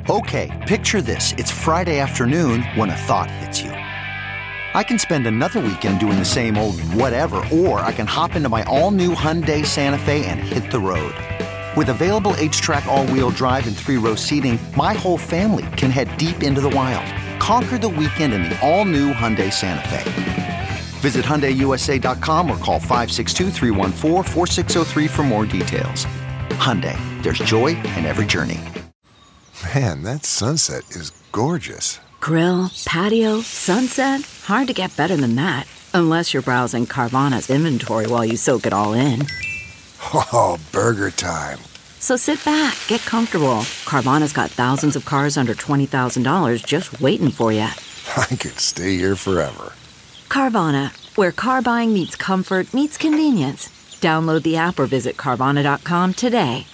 Okay, picture this. It's Friday afternoon when a thought hits you. I can spend another weekend doing the same old whatever, or I can hop into my all-new Hyundai Santa Fe and hit the road. With available H-Track all-wheel drive and 3-row seating, my whole family can head deep into the wild. Conquer the weekend in the all-new Hyundai Santa Fe. Visit HyundaiUSA.com or call 562-314-4603 for more details. Hyundai, there's joy in every journey. Man, that sunset is gorgeous. Grill, patio, sunset. Hard to get better than that. Unless you're browsing Carvana's inventory while you soak it all in. Oh, burger time. So sit back, get comfortable. Carvana's got thousands of cars under $20,000 just waiting for you. I could stay here forever. Carvana, where car buying meets comfort meets convenience. Download the app or visit Carvana.com today.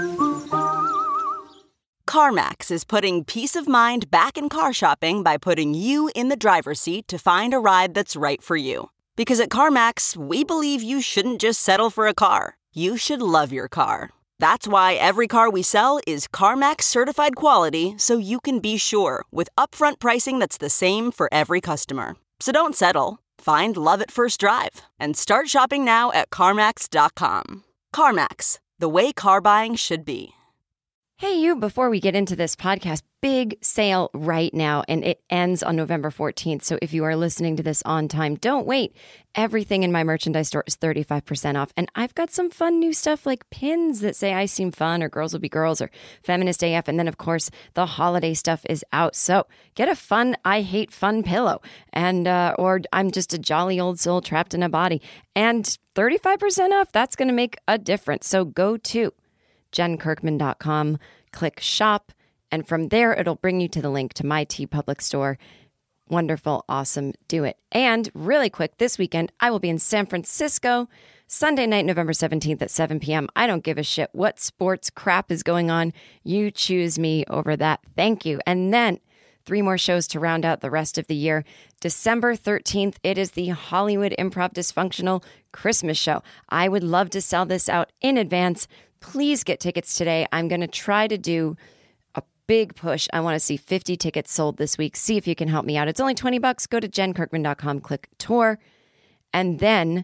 CarMax is putting peace of mind back in car shopping by putting you in the driver's seat to find a ride that's right for you. Because at CarMax, we believe you shouldn't just settle for a car. You should love your car. That's why every car we sell is CarMax certified quality, so you can be sure with upfront pricing that's the same for every customer. So don't settle. Find love at first drive and start shopping now at CarMax.com. CarMax, the way car buying should be. Hey, you, before we get into this podcast, big sale right now, and it ends on November 14th. So if you are listening to this on time, don't wait. Everything in my merchandise store is 35% off. And I've got some fun new stuff like pins that say I seem fun or girls will be girls or feminist AF. And then, of course, the holiday stuff is out. So get a fun I hate fun pillow and or I'm just a jolly old soul trapped in a body. And 35% off, that's going to make a difference. So go to JenKirkman.com, click shop, and from there it'll bring you to the link to my TeePublic store. Wonderful, awesome, do it. And really quick, this weekend I will be in San Francisco, Sunday night, November 17th at 7 p.m. I don't give a shit what sports crap is going on. You choose me over that. Thank you. And then 3 more shows to round out the rest of the year. December 13th, it is the Hollywood Improv Dysfunctional Christmas show. I would love to sell this out in advance. Please get tickets today. I'm going to try to do a big push. I want to see 50 tickets sold this week. See if you can help me out. It's only $20. Go to JenKirkman.com, click tour. And then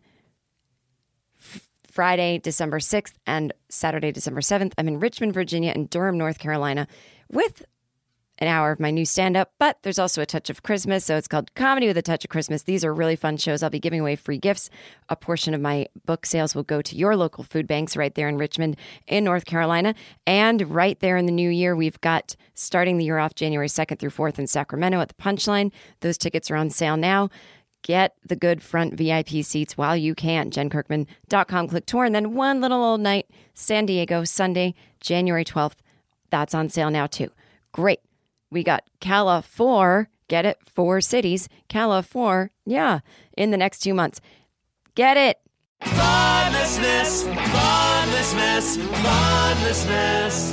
Friday, December 6th and Saturday, December 7th, I'm in Richmond, Virginia and Durham, North Carolina with an hour of my new stand-up, but there's also a touch of Christmas, so it's called Comedy with a Touch of Christmas. These are really fun shows. I'll be giving away free gifts. A portion of my book sales will go to your local food banks right there in Richmond in North Carolina. And right there in the new year, we've got starting the year off January 2nd through 4th in Sacramento at the Punchline. Those tickets are on sale now. Get the good front VIP seats while you can. JenKirkman.com, click tour. And then one little old night, San Diego, Sunday, January 12th. That's on sale now too. Great. We got Cala 4, get it, 4 cities, Cala 4, yeah, in the next 2 months. Get it. Funlessness, funlessness, funlessness.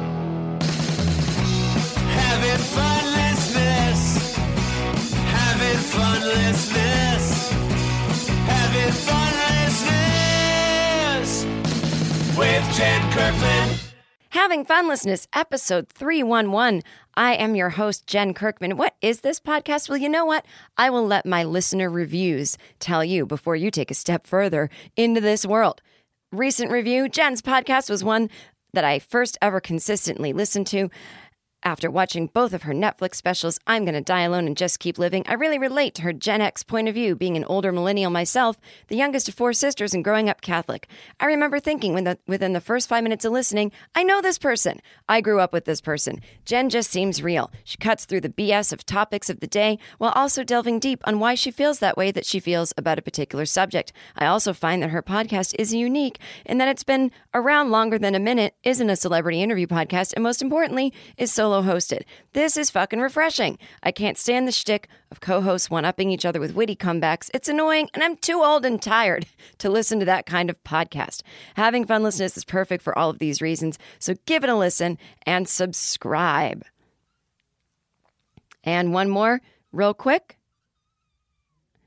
Having funlessness, having funlessness, having funlessness with Jen Kirkman. Having Funlessness, episode 311. I am your host, Jen Kirkman. What is this podcast? Well, you know what? I will let my listener reviews tell you before you take a step further into this world. Recent review, Jen's podcast was one that I first ever consistently listened to. After watching both of her Netflix specials, I'm Gonna Die Alone and Just Keep Living, I really relate to her Gen X point of view, being an older millennial myself, the youngest of 4 sisters and growing up Catholic. I remember thinking within the first 5 minutes of listening, I know this person. I grew up with this person. Jen just seems real. She cuts through the BS of topics of the day while also delving deep on why she feels that way that she feels about a particular subject. I also find that her podcast is unique in that it's been around longer than a minute, isn't a celebrity interview podcast, and most importantly, is solo hosted. This is fucking refreshing. I can't stand the shtick of co-hosts one-upping each other with witty comebacks. It's annoying, and I'm too old and tired to listen to that kind of podcast. Having Funlessness is perfect for all of these reasons, so give it a listen and subscribe. And one more, real quick.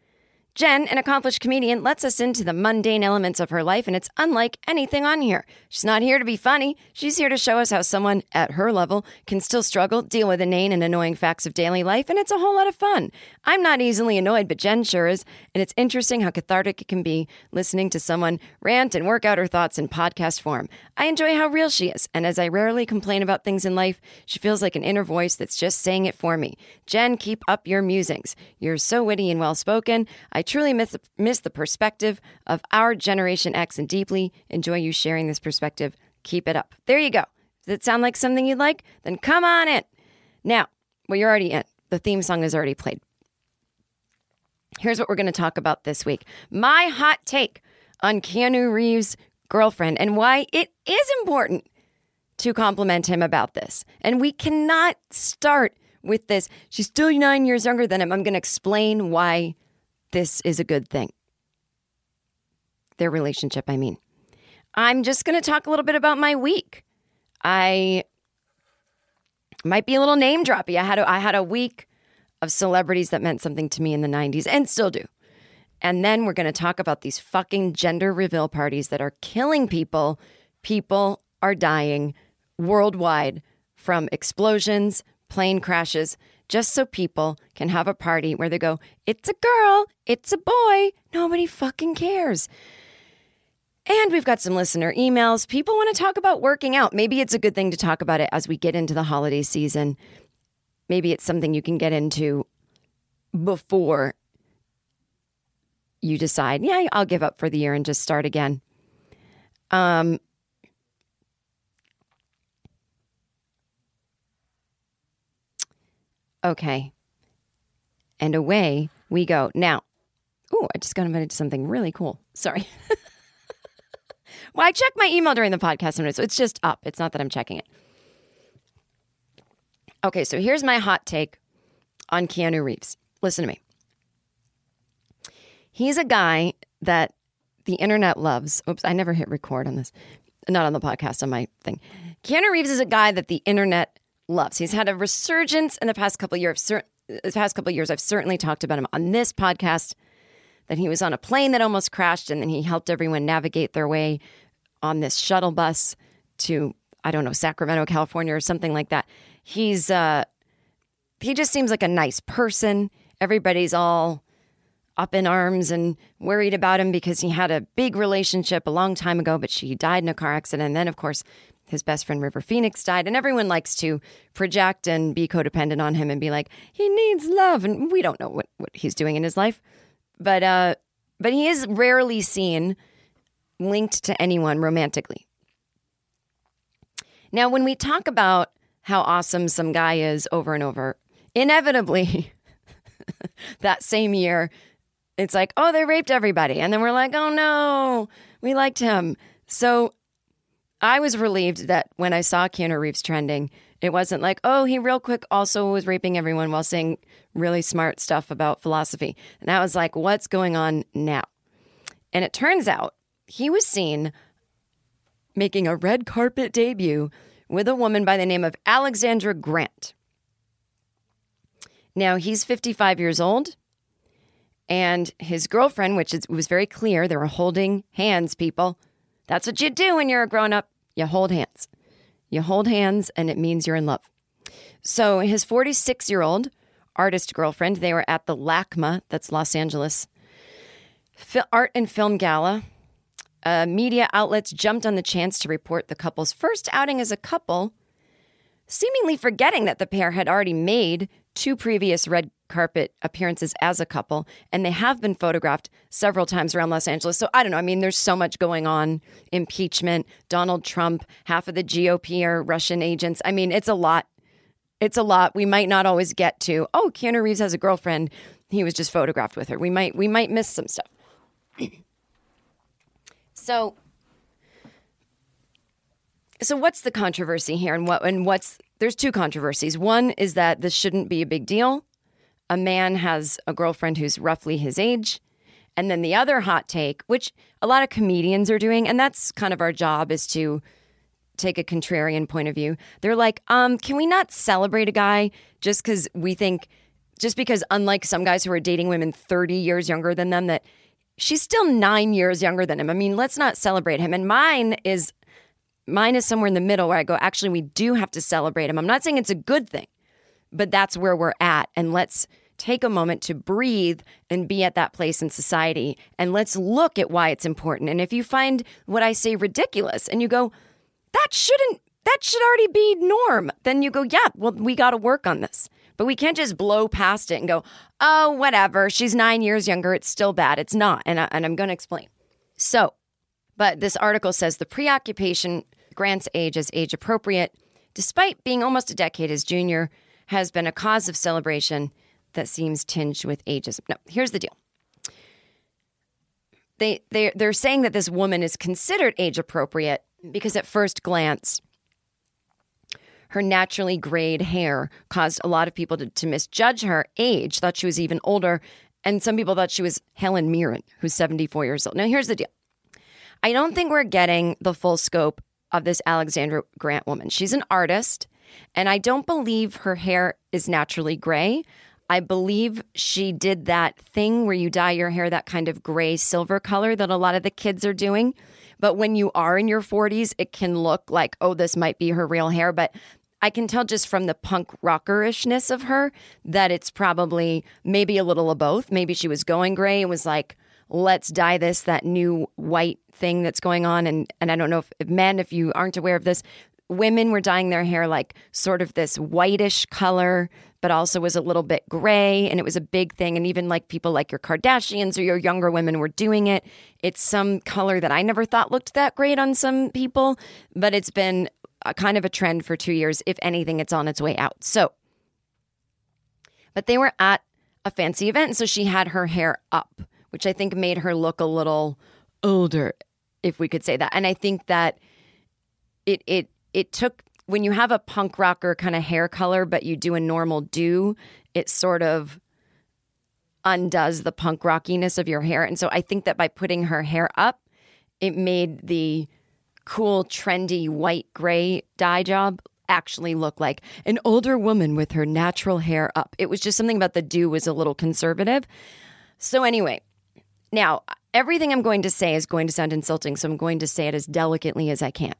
Jen, an accomplished comedian, lets us into the mundane elements of her life, and it's unlike anything on here. She's not here to be funny. She's here to show us how someone at her level can still struggle, deal with inane and annoying facts of daily life, and it's a whole lot of fun. I'm not easily annoyed, but Jen sure is, and it's interesting how cathartic it can be listening to someone rant and work out her thoughts in podcast form. I enjoy how real she is, and as I rarely complain about things in life, she feels like an inner voice that's just saying it for me. Jen, keep up your musings. You're so witty and well-spoken. I truly miss the perspective of our Generation X and deeply enjoy you sharing this perspective. Keep it up. There you go. Does it sound like something you'd like? Then come on in. Now, well, you're already in. The theme song is already played. Here's what we're going to talk about this week. My hot take on Keanu Reeves' girlfriend and why it is important to compliment him about this. And we cannot start with this. She's still 9 years younger than him. I'm going to explain why this is a good thing. Their relationship, I mean. I'm just going to talk a little bit about my week. I might be a little name droppy. I had a week of celebrities that meant something to me in the 90s and still do. And then we're going to talk about these fucking gender reveal parties that are killing people. People are dying worldwide from explosions, plane crashes, just so people can have a party where they go, it's a girl, it's a boy, nobody fucking cares. And we've got some listener emails. People want to talk about working out. Maybe it's a good thing to talk about it as we get into the holiday season. Maybe it's something you can get into before you decide, yeah, I'll give up for the year and just start again. Okay. And away we go. Now, I just got invited to something really cool. Sorry. Well, I check my email during the podcast sometimes, so it's just up. It's not that I'm checking it. Okay, so here's my hot take on Keanu Reeves. Listen to me. He's a guy that the internet loves. Oops, I never hit record on this. Not on the podcast, on my thing. Keanu Reeves is a guy that the internet loves. He's had a resurgence in the past couple of years. I've certainly talked about him on this podcast, that he was on a plane that almost crashed, and then he helped everyone navigate their way on this shuttle bus to, I don't know, Sacramento, California, or something like that. He just seems like a nice person. Everybody's all up in arms and worried about him because he had a big relationship a long time ago, but she died in a car accident. And then, of course, his best friend River Phoenix died, and everyone likes to project and be codependent on him and be like, he needs love. And we don't know what he's doing in his life. But he is rarely seen linked to anyone romantically. Now, when we talk about how awesome some guy is over and over, inevitably, that same year, it's like, oh, they raped everybody. And then we're like, oh, no, we liked him. So I was relieved that when I saw Keanu Reeves trending, it wasn't like, oh, he real quick also was raping everyone while saying really smart stuff about philosophy. And I was like, what's going on now? And it turns out he was seen making a red carpet debut with a woman by the name of Alexandra Grant. Now, he's 55 years old, and his girlfriend, was very clear, they were holding hands, people. That's what you do when you're a grown-up. You hold hands. You hold hands, and it means you're in love. So his 46-year-old artist girlfriend, they were at the LACMA, that's Los Angeles, Art and Film Gala. Media outlets jumped on the chance to report the couple's first outing as a couple, seemingly forgetting that the pair had already made 2 previous red carpet appearances as a couple, and they have been photographed several times around Los Angeles. So I don't know. I mean, there's so much going on. Impeachment, Donald Trump, half of the GOP are Russian agents. I mean, it's a lot. It's a lot. We might not always get to, oh, Keanu Reeves has a girlfriend. He was just photographed with her. We might miss some stuff. So what's the controversy here, there's 2 controversies. One is that this shouldn't be a big deal. A man has a girlfriend who's roughly his age. And then the other hot take, which a lot of comedians are doing, and that's kind of our job, is to take a contrarian point of view. They're like, can we not celebrate a guy just because we think Just because unlike some guys who are dating women 30 years younger than them, that she's still 9 years younger than him. I mean, let's not celebrate him. And mine is somewhere in the middle where I go, actually, we do have to celebrate him. I'm not saying it's a good thing, but that's where we're at. And let's take a moment to breathe and be at that place in society. And let's look at why it's important. And if you find what I say ridiculous and you go, that should already be norm, then you go, yeah, well, we got to work on this. But we can't just blow past it and go, oh, whatever. She's 9 years younger. It's still bad. It's not. And I'm going to explain. So, but this article says the preoccupation grants age as age appropriate, despite being almost a decade his junior, has been a cause of celebration that seems tinged with ageism. No, here's the deal. They're saying that this woman is considered age appropriate because at first glance, her naturally grayed hair caused a lot of people to misjudge her age, thought she was even older, and some people thought she was Helen Mirren, who's 74 years old. Now, here's the deal. I don't think we're getting the full scope of this Alexandra Grant woman. She's an artist, and I don't believe her hair is naturally gray. I believe she did that thing where you dye your hair that kind of gray silver color that a lot of the kids are doing. But when you are in your 40s, it can look like, oh, this might be her real hair. But I can tell just from the punk rockerishness of her that it's probably maybe a little of both. Maybe she was going gray and was like, let's dye this, that new white thing that's going on. And I don't know if men, if you aren't aware of this, women were dyeing their hair like sort of this whitish color, but also was a little bit gray. And it was a big thing. And even like people like your Kardashians or your younger women were doing it. It's some color that I never thought looked that great on some people, but it's been a kind of a trend for 2 years. If anything, it's on its way out. So, but they were at a fancy event. And so she had her hair up, which I think made her look a little older, if we could say that. And I think that it took, when you have a punk rocker kind of hair color, but you do a normal do, it sort of undoes the punk rockiness of your hair. And so I think that by putting her hair up, it made the cool, trendy, white, gray dye job actually look like an older woman with her natural hair up. It was just something about the do was a little conservative. So anyway, now everything I'm going to say is going to sound insulting, so I'm going to say it as delicately as I can.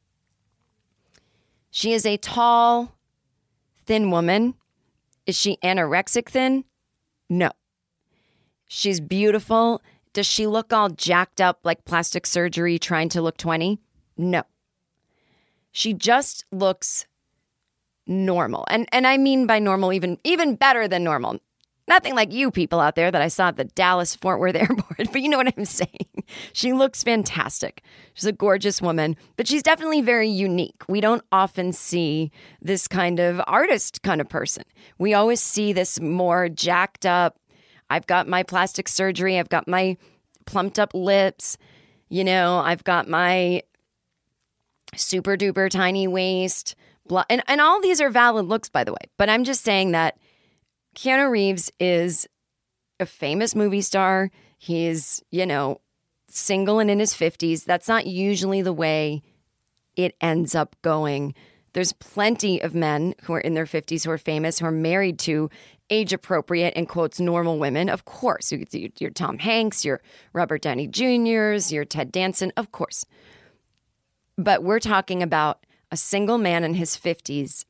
She is a tall, thin woman. Is she anorexic thin? No. She's beautiful. Does she look all jacked up like plastic surgery trying to look 20? No. She just looks normal. And I mean by normal even better than normal. Nothing like you people out there that I saw at the Dallas-Fort Worth airport, but you know what I'm saying. She looks fantastic. She's a gorgeous woman, but she's definitely very unique. We don't often see this kind of artist kind of person. We always see this more jacked up, I've got my plastic surgery, I've got my plumped up lips, I've got my super duper tiny waist, and all these are valid looks, by the way. But I'm just saying that Keanu Reeves is a famous movie star. He's, single and in his 50s. That's not usually the way it ends up going. There's plenty of men who are in their 50s who are famous, who are married to age-appropriate, in quotes, normal women. Of course. Your Tom Hanks, your Robert Downey Jr.'s, your Ted Danson, of course. But we're talking about a single man in his 50s,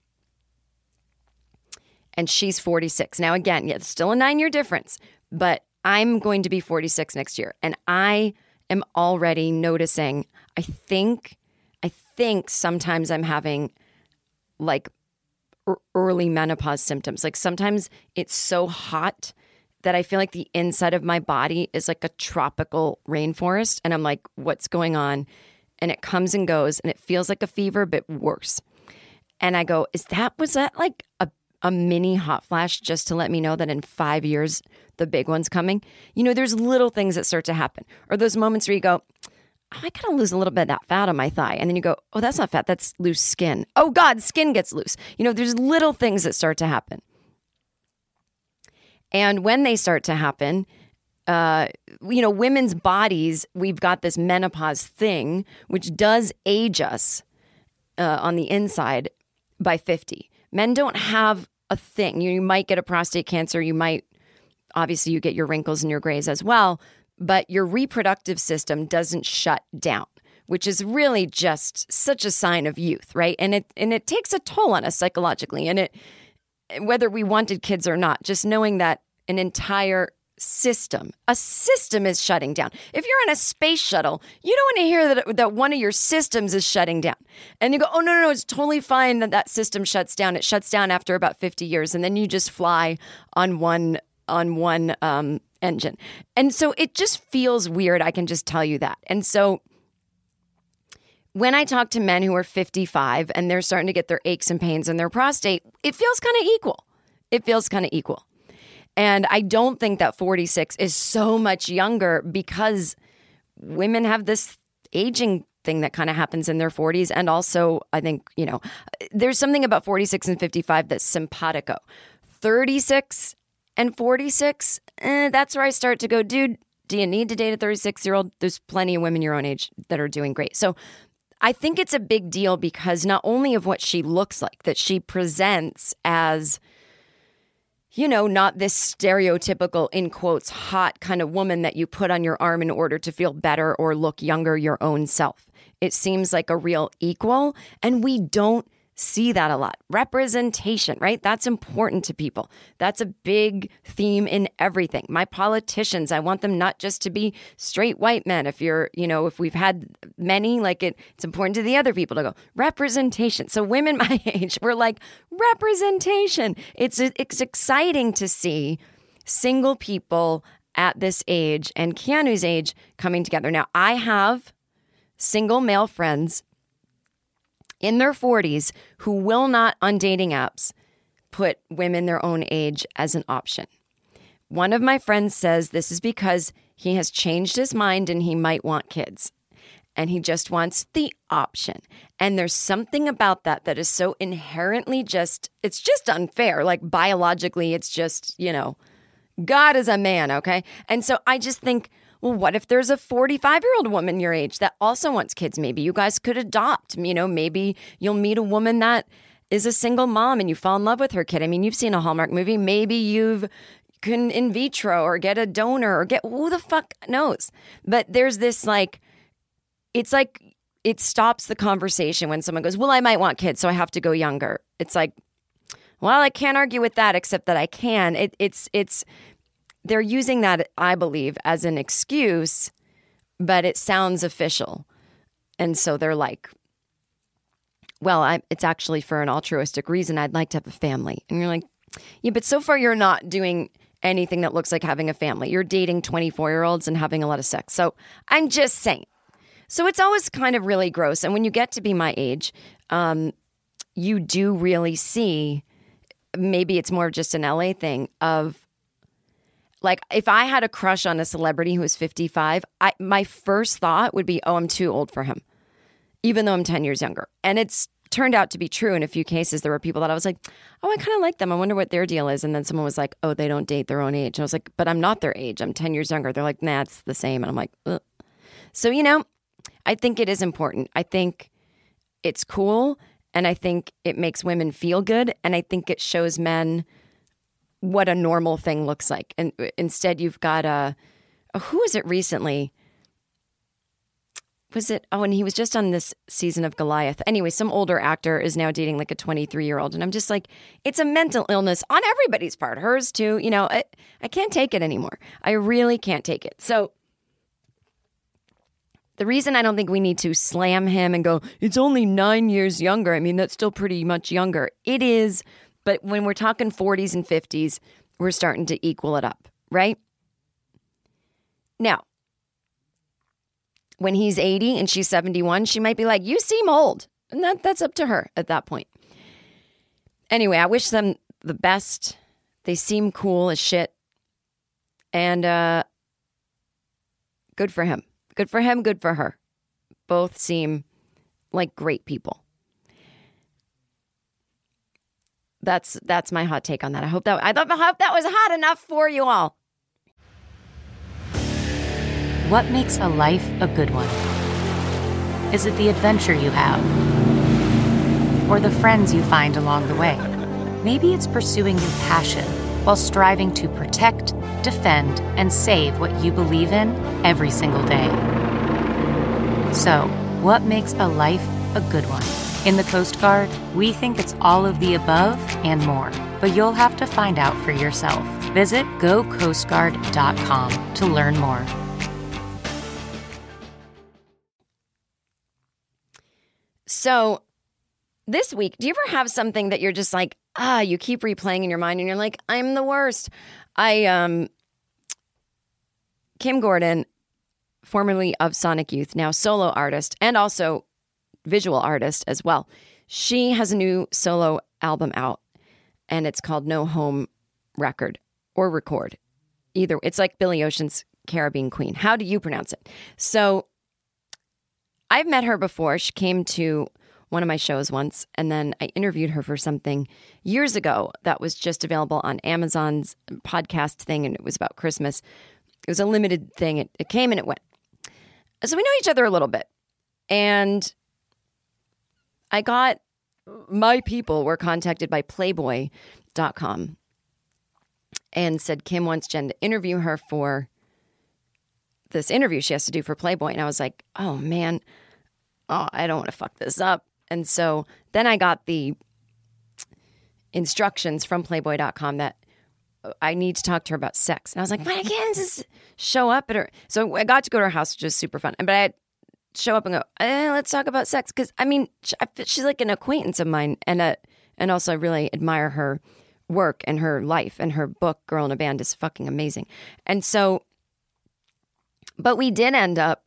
and she's 46. Now, again, it's still a 9-year difference, but I'm going to be 46 next year. And I am already noticing, I think sometimes I'm having like early menopause symptoms. Like sometimes it's so hot that I feel like the inside of my body is like a tropical rainforest. And I'm like, what's going on? And it comes and goes and it feels like a fever, but worse. And I go, was that like a mini hot flash just to let me know that in 5 years, the big one's coming? There's little things that start to happen. Or those moments where you go, I gotta lose a little bit of that fat on my thigh. And then you go, oh, that's not fat, that's loose skin. Oh God, skin gets loose. There's little things that start to happen. And when they start to happen, women's bodies, we've got this menopause thing, which does age us on the inside by 50. Men don't have a thing. You might get a prostate cancer. Obviously you get your wrinkles and your grays as well, but your reproductive system doesn't shut down, which is really just such a sign of youth, right? And it takes a toll on us psychologically. And whether we wanted kids or not, just knowing that an entire system is shutting down. If you're on a space shuttle, you don't want to hear that one of your systems is shutting down. And you go, oh, no, it's totally fine that system shuts down. It shuts down after about 50 years. And then you just fly on one engine. And so it just feels weird. I can just tell you that. And so when I talk to men who are 55 and they're starting to get their aches and pains in their prostate, it feels kind of equal. And I don't think that 46 is so much younger because women have this aging thing that kind of happens in their 40s. And also, I think, there's something about 46 and 55 that's simpatico. 36 and 46, that's where I start to go, dude, do you need to date a 36-year-old? There's plenty of women your own age that are doing great. So I think it's a big deal because not only of what she looks like, that she presents as, not this stereotypical, in quotes, hot kind of woman that you put on your arm in order to feel better or look younger your own self. It seems like a real equal, and we don't see that a lot. Representation, right? That's important to people. That's a big theme in everything. My politicians, I want them not just to be straight white men. If if we've had many, it's important to the other people to go, representation. So women my age, we're like, representation. It's exciting to see single people at this age and Keanu's age coming together. Now, I have single male friends in their 40s who will not, on dating apps, put women their own age as an option. One of my friends says this is because he has changed his mind and he might want kids. And he just wants the option. And there's something about that is so inherently it's just unfair. Like biologically, it's just, God is a man, okay? And so I just think, well, what if there's a 45-year-old woman your age that also wants kids? Maybe you guys could adopt. Maybe you'll meet a woman that is a single mom and you fall in love with her kid. I mean, you've seen a Hallmark movie. Maybe you can in vitro or get a donor or who the fuck knows? But there's this it's like it stops the conversation when someone goes, well, I might want kids, so I have to go younger. It's like, well, I can't argue with that except that I can. They're using that, I believe, as an excuse, but it sounds official. And so they're like, well, it's actually for an altruistic reason. I'd like to have a family. And you're like, yeah, but so far you're not doing anything that looks like having a family. You're dating 24-year-olds and having a lot of sex. So I'm just saying. So it's always kind of really gross. And when you get to be my age, you do really see, maybe it's more of just an LA thing of, if I had a crush on a celebrity who was 55, my first thought would be, oh, I'm too old for him, even though I'm 10 years younger. And it's turned out to be true in a few cases. There were people that I was like, oh, I kind of like them. I wonder what their deal is. And then someone was like, oh, they don't date their own age. And I was like, but I'm not their age. I'm 10 years younger. They're like, nah, it's the same. And I'm like, ugh. So, I think it is important. I think it's cool. And I think it makes women feel good. And I think it shows men what a normal thing looks like. And instead you've got who was it recently? And he was just on this season of Goliath. Anyway, some older actor is now dating a 23-year-old. And I'm just like, it's a mental illness on everybody's part. Hers too. I can't take it anymore. I really can't take it. So the reason I don't think we need to slam him and go, it's only 9 years younger. I mean, that's still pretty much younger. It is. But when we're talking 40s and 50s, we're starting to equal it up, right? Now, when he's 80 and she's 71, she might be like, you seem old. And that's up to her at that point. Anyway, I wish them the best. They seem cool as shit. And good for him. Good for him, good for her. Both seem like great people. That's my hot take on that. I hope that was hot enough for you all. What makes a life a good one? Is it the adventure you have? Or the friends you find along the way? Maybe it's pursuing your passion while striving to protect, defend, and save what you believe in every single day. So, what makes a life a good one? In the Coast Guard, we think it's all of the above and more, but you'll have to find out for yourself. Visit gocoastguard.com to learn more. So, this week, do you ever have something that you're just like, you keep replaying in your mind and you're like, I'm the worst? Kim Gordon, formerly of Sonic Youth, now solo artist and also visual artist as well. She has a new solo album out and it's called No Home Record or Record. Either. It's like Billy Ocean's Caribbean Queen. How do you pronounce it? So I've met her before. She came to one of my shows once, and then I interviewed her for something years ago that was just available on Amazon's podcast thing, and it was about Christmas. It was a limited thing. It came and it went. So we know each other a little bit. And my people were contacted by Playboy.com and said Kim wants Jen to interview her for this interview she has to do for Playboy. And I was like, oh man, I don't want to fuck this up. And so then I got the instructions from Playboy.com that I need to talk to her about sex. And I was like, I can't just show up at her. So I got to go to her house, which was super fun. But I'd show up and go, let's talk about sex. Because, I mean, she's like an acquaintance of mine. And also I really admire her work and her life. And her book, Girl in a Band, is fucking amazing. And so, but we did end up,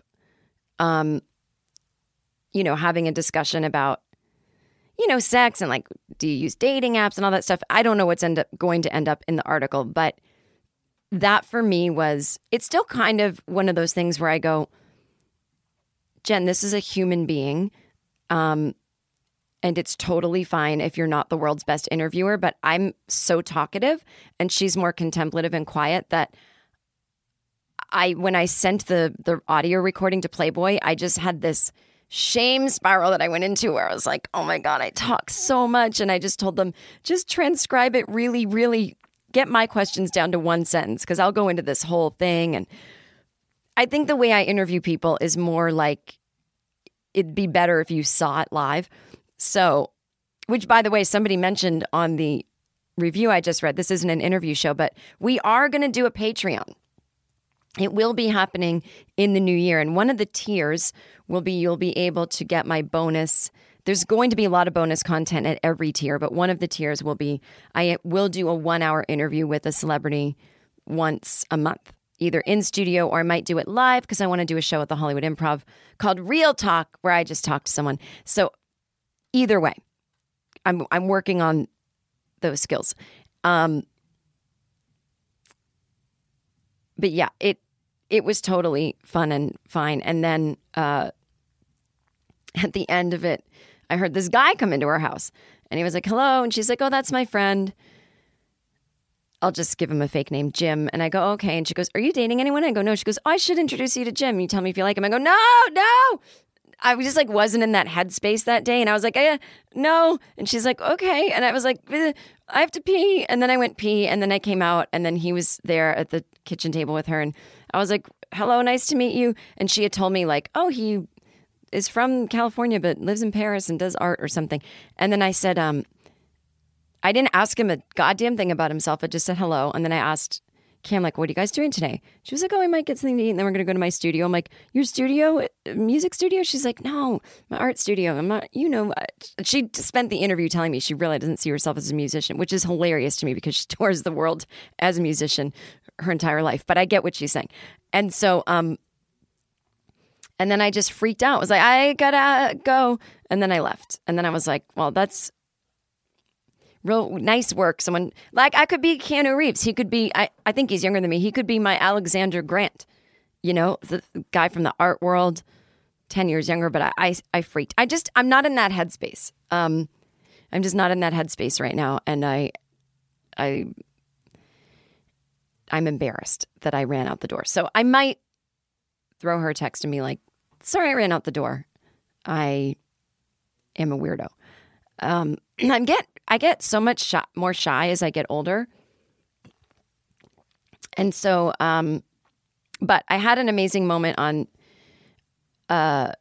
having a discussion about, sex and like, do you use dating apps and all that stuff? I don't know what's going to end up in the article, but that for me it's still kind of one of those things where I go, Jen, this is a human being. And it's totally fine if you're not the world's best interviewer, but I'm so talkative and she's more contemplative and quiet that when I sent the audio recording to Playboy, I just had this shame spiral that I went into where I was like, oh my God, I talk so much. And I just told them, just transcribe it really, really, get my questions down to one sentence because I'll go into this whole thing. And I think the way I interview people is more like it'd be better if you saw it live. So, which by the way, somebody mentioned on the review I just read, this isn't an interview show, but we are going to do a Patreon. It will be happening in the new year. And one of the tiers will be you'll be able to get my bonus. There's going to be a lot of bonus content at every tier, but one of the tiers will be I will do a 1-hour interview with a celebrity once a month, either in studio or I might do it live because I want to do a show at the Hollywood Improv called Real Talk where I just talk to someone. So either way, I'm working on those skills. But yeah, it was totally fun and fine. And then at the end of it, I heard this guy come into our house and he was like, hello. And she's like, oh, that's my friend. I'll just give him a fake name, Jim. And I go, okay. And she goes, are you dating anyone? I go, no. She goes, oh, I should introduce you to Jim. You tell me if you like him. I go, no. I just like wasn't in that headspace that day. And I was like, no. And she's like, okay. And I was like, I have to pee. And then I went pee and then I came out and then he was there at the kitchen table with her. And I was like, hello, nice to meet you. And she had told me like, oh, he is from California, but lives in Paris and does art or something. And then I said, I didn't ask him a goddamn thing about himself. I just said hello. And then I asked Kim, like, what are you guys doing today? She was like, oh, we might get something to eat. And then we're going to go to my studio. I'm like, your studio, music studio? She's like, no, my art studio. I'm not, she spent the interview telling me she really doesn't see herself as a musician, which is hilarious to me because she tours the world as a musician her entire life. But I get what she's saying. And so, and then I just freaked out. I was like, I gotta go. And then I left. And then I was like, well, that's real nice work. Someone like I could be Keanu Reeves. He could be, I think he's younger than me. He could be my Alexander Grant, the guy from the art world, 10 years younger. But I freaked. I'm not in that headspace. I'm just not in that headspace right now. And I'm embarrassed that I ran out the door. So I might throw her a text and be like, sorry, I ran out the door. I am a weirdo. I get so much more shy as I get older. And so, but I had an amazing moment on, I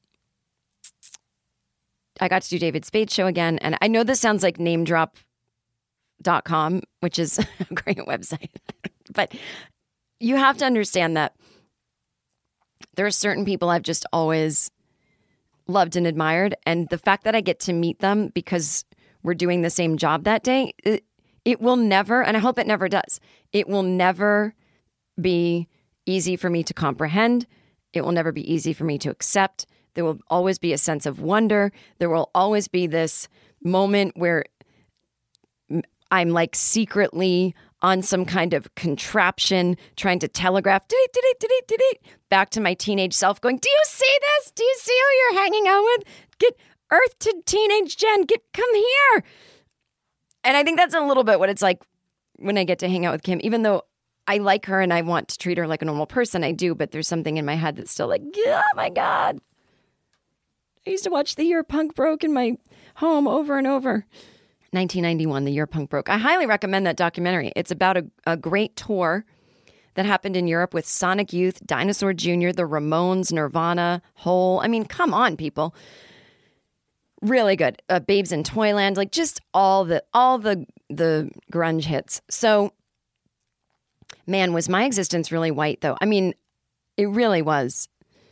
got to do David Spade's show again. And I know this sounds like namedrop.com, which is a great website, but you have to understand that there are certain people I've just always loved and admired. And the fact that I get to meet them because we're doing the same job that day, it will never, and I hope it never does, it will never be easy for me to comprehend. It will never be easy for me to accept. There will always be a sense of wonder. There will always be this moment where I'm like secretly on some kind of contraption trying to telegraph back to my teenage self going, do you see this? Do you see who you're hanging out with? Get Earth to teenage Jen. Come here. And I think that's a little bit what it's like when I get to hang out with Kim, even though I like her and I want to treat her like a normal person. I do, but there's something in my head that's still like, oh my God. I used to watch The Year Punk Broke in my home over and over. 1991, The Year Punk Broke. I highly recommend that documentary. It's about a great tour that happened in Europe with Sonic Youth, Dinosaur Jr., the Ramones, Nirvana, Hole. I mean, come on, people. Really good. Babes in Toyland, like just all the grunge hits. So, man, was my existence really white, though? I mean, it really was.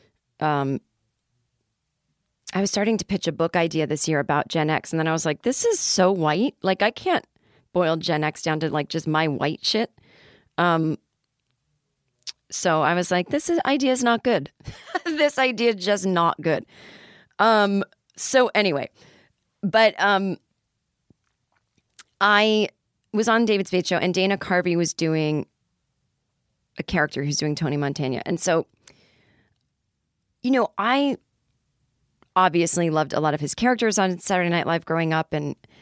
I was starting to pitch a book idea this year about Gen X, and then I was like, this is so white. Like, I can't boil Gen X down to like just my white shit. So I was like, idea is not good. This idea is just not good. So anyway, but I was on David Spade's show, and Dana Carvey was doing a character who's doing Tony Montana. And so, you know, I obviously loved a lot of his characters on Saturday Night Live growing up,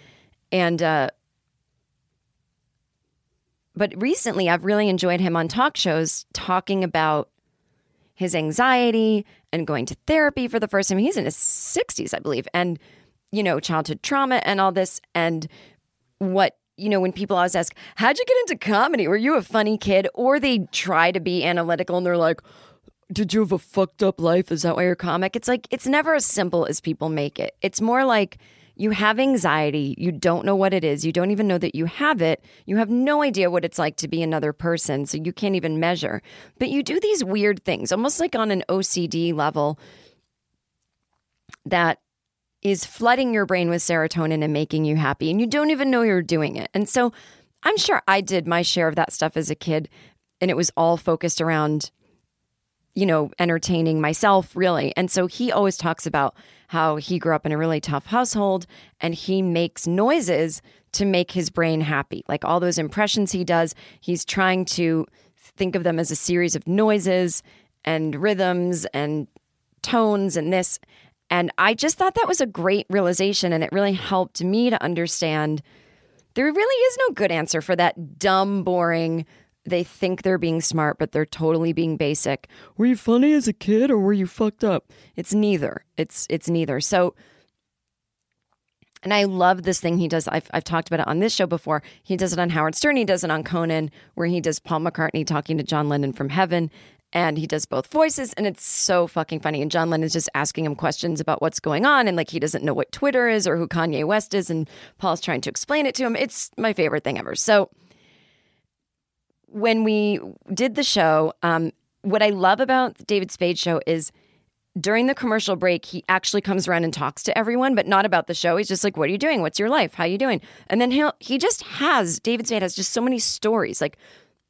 but recently I've really enjoyed him on talk shows talking about his anxiety and going to therapy for the first time. He's in his 60s, I believe, and, you know, childhood trauma and all this. And what, you know, when people always ask, how'd you get into comedy? Were you a funny kid? Or they try to be analytical and they're like, did you have a fucked up life? Is that why you're a comic? It's like, it's never as simple as people make it. It's more like you have anxiety. You don't know what it is. You don't even know that you have it. You have no idea what it's like to be another person. So you can't even measure. But you do these weird things, almost like on an OCD level, that is flooding your brain with serotonin and making you happy. And you don't even know you're doing it. And so I'm sure I did my share of that stuff as a kid. And it was all focused around, you know, entertaining myself, really. And so he always talks about how he grew up in a really tough household and he makes noises to make his brain happy. Like all those impressions he does, he's trying to think of them as a series of noises and rhythms and tones and this. And I just thought that was a great realization, and it really helped me to understand there really is no good answer for that dumb, boring, they think they're being smart, but they're totally being basic. Were you funny as a kid or were you fucked up? It's neither. It's neither. So, and I love this thing he does. I've talked about it on this show before. He does it on Howard Stern. He does it on Conan, where he does Paul McCartney talking to John Lennon from heaven. And he does both voices, and it's so fucking funny. And John Lennon's just asking him questions about what's going on, and like he doesn't know what Twitter is or who Kanye West is, and Paul's trying to explain it to him. It's my favorite thing ever. So when we did the show, what I love about the David Spade show is during the commercial break, he actually comes around and talks to everyone, but not about the show. He's just like, what are you doing? What's your life? How are you doing? And then David Spade has just so many stories. Like,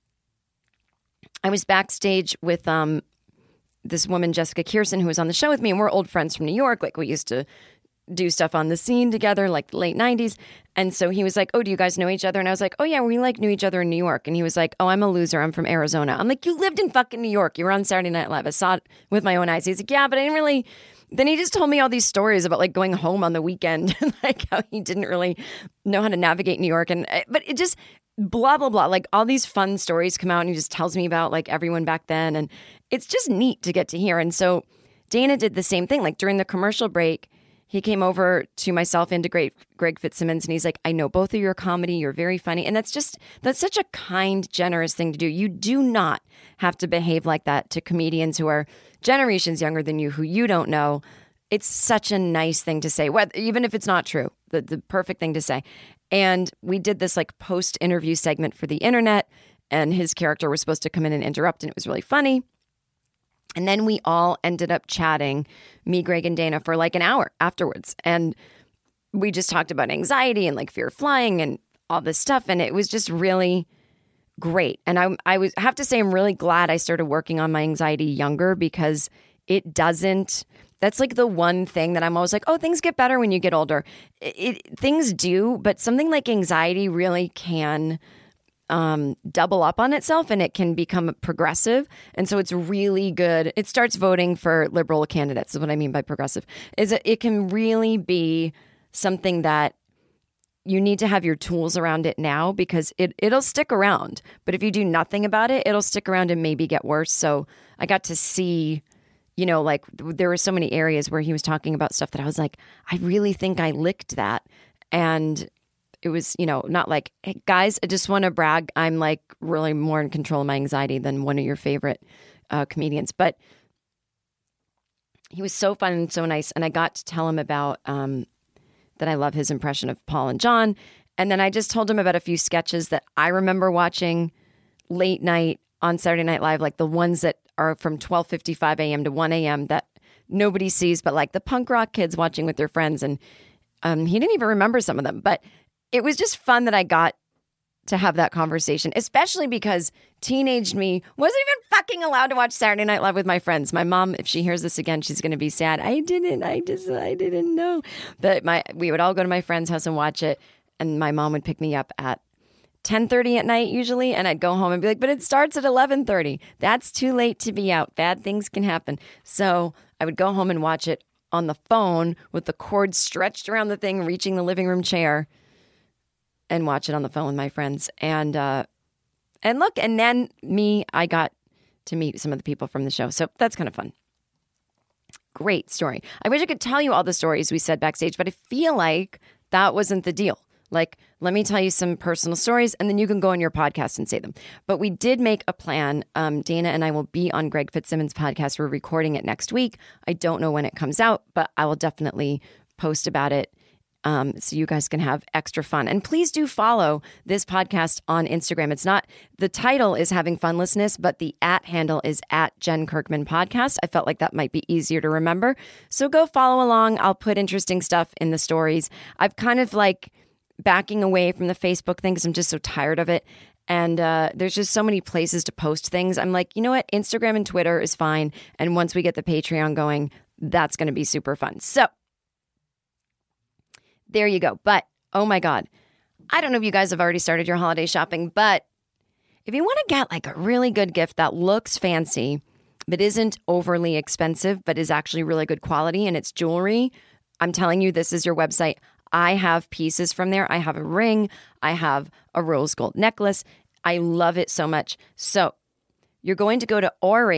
I was backstage with this woman, Jessica Kirson, who was on the show with me, and we're old friends from New York. Like, we used to do stuff on the scene together, like the late 90s. And so he was like, oh, do you guys know each other? And I was like, oh, yeah, we like knew each other in New York. And he was like, oh, I'm a loser. I'm from Arizona. I'm like, you lived in fucking New York. You were on Saturday Night Live. I saw it with my own eyes. He's like, yeah, but I didn't really. Then he just told me all these stories about like going home on the weekend, like how he didn't really know how to navigate New York. But it just blah, blah, blah. Like all these fun stories come out and he just tells me about like everyone back then. And it's just neat to get to hear. And so Dana did the same thing. Like during the commercial break, he came over to myself and to Greg Fitzsimmons, and he's like, I know both of your comedy. You're very funny. And that's such a kind, generous thing to do. You do not have to behave like that to comedians who are generations younger than you, who you don't know. It's such a nice thing to say, even if it's not true, the perfect thing to say. And we did this like post-interview segment for the internet, and his character was supposed to come in and interrupt, and it was really funny. And then we all ended up chatting, me, Greg, and Dana, for like an hour afterwards. And we just talked about anxiety and like fear of flying and all this stuff. And it was just really great. And I have to say, I'm really glad I started working on my anxiety younger, because that's like the one thing that I'm always like, oh, things get better when you get older. Things do, but something like anxiety really can double up on itself, and it can become progressive. And so it's really good. It starts voting for liberal candidates is what I mean by progressive. Is it can really be something that you need to have your tools around it now, because it'll stick around. But if you do nothing about it, it'll stick around and maybe get worse. So I got to see, like there were so many areas where he was talking about stuff that I was like, I really think I licked that. And it was, not like, hey, guys, I just want to brag. I'm like really more in control of my anxiety than one of your favorite comedians. But he was so fun and so nice. And I got to tell him about that I love his impression of Paul and John. And then I just told him about a few sketches that I remember watching late night on Saturday Night Live, like the ones that are from 12:55 a.m. to 1 a.m. that nobody sees, but like the punk rock kids watching with their friends. And he didn't even remember some of them. But it was just fun that I got to have that conversation, especially because teenage me wasn't even fucking allowed to watch Saturday Night Live with my friends. My mom, if she hears this again, she's going to be sad. I didn't know. But we would all go to my friend's house and watch it, and my mom would pick me up at 10:30 at night usually, and I'd go home and be like, but it starts at 11:30. That's too late to be out. Bad things can happen. So I would go home and watch it on the phone with the cord stretched around the thing, reaching the living room chair, and watch it on the phone with my friends. And look, and then I got to meet some of the people from the show. So that's kind of fun. Great story. I wish I could tell you all the stories we said backstage, but I feel like that wasn't the deal. Like, let me tell you some personal stories, and then you can go on your podcast and say them. But we did make a plan. Dana and I will be on Greg Fitzsimmons' podcast. We're recording it next week. I don't know when it comes out, but I will definitely post about it so you guys can have extra fun. And please do follow this podcast on Instagram. The title is Having Funlessness, but the @handle is @JenKirkmanPodcast. I felt like that might be easier to remember. So go follow along. I'll put interesting stuff in the stories. I've kind of like backing away from the Facebook thing because I'm just so tired of it. And there's just so many places to post things. I'm like, you know what? Instagram and Twitter is fine. And once we get the Patreon going, that's going to be super fun. So there you go. But, oh my God, I don't know if you guys have already started your holiday shopping, but if you want to get like a really good gift that looks fancy, but isn't overly expensive, but is actually really good quality and it's jewelry, I'm telling you, this is your website. I have pieces from there. I have a ring. I have a rose gold necklace. I love it so much. So you're going to go to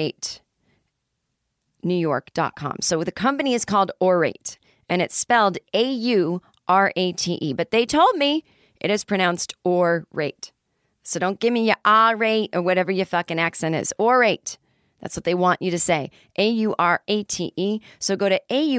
oratenewyork.com. So the company is called Orate, and it's spelled AURATE. But they told me it is pronounced Orate. So don't give me your rate or whatever your fucking accent is. Orate. That's what they want you to say. AURATE. So go to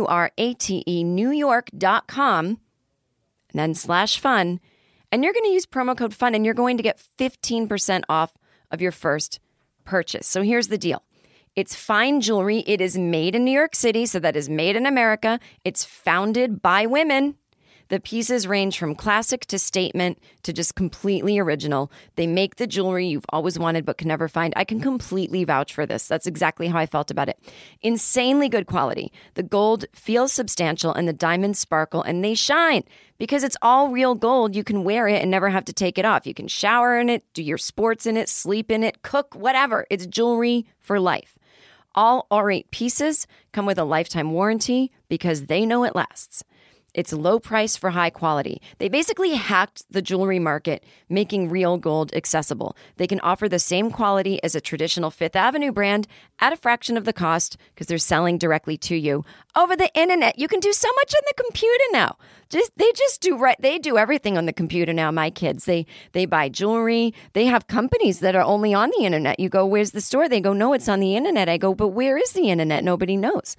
AURATENewyork.com. and then /fun, and you're going to use promo code FUN, and you're going to get 15% off of your first purchase. So here's the deal. It's fine jewelry. It is made in New York City, so that is made in America. It's founded by women. The pieces range from classic to statement to just completely original. They make the jewelry you've always wanted but can never find. I can completely vouch for this. That's exactly how I felt about it. Insanely good quality. The gold feels substantial and the diamonds sparkle and they shine. Because it's all real gold, you can wear it and never have to take it off. You can shower in it, do your sports in it, sleep in it, cook, whatever. It's jewelry for life. All Orate pieces come with a lifetime warranty because they know it lasts. It's low price for high quality. They basically hacked the jewelry market, making real gold accessible. They can offer the same quality as a traditional Fifth Avenue brand at a fraction of the cost because they're selling directly to you over the internet. You can do so much on the computer now. They do everything on the computer now, my kids. They buy jewelry. They have companies that are only on the internet. You go, where's the store? They go, no, it's on the internet. I go, but where is the internet? Nobody knows.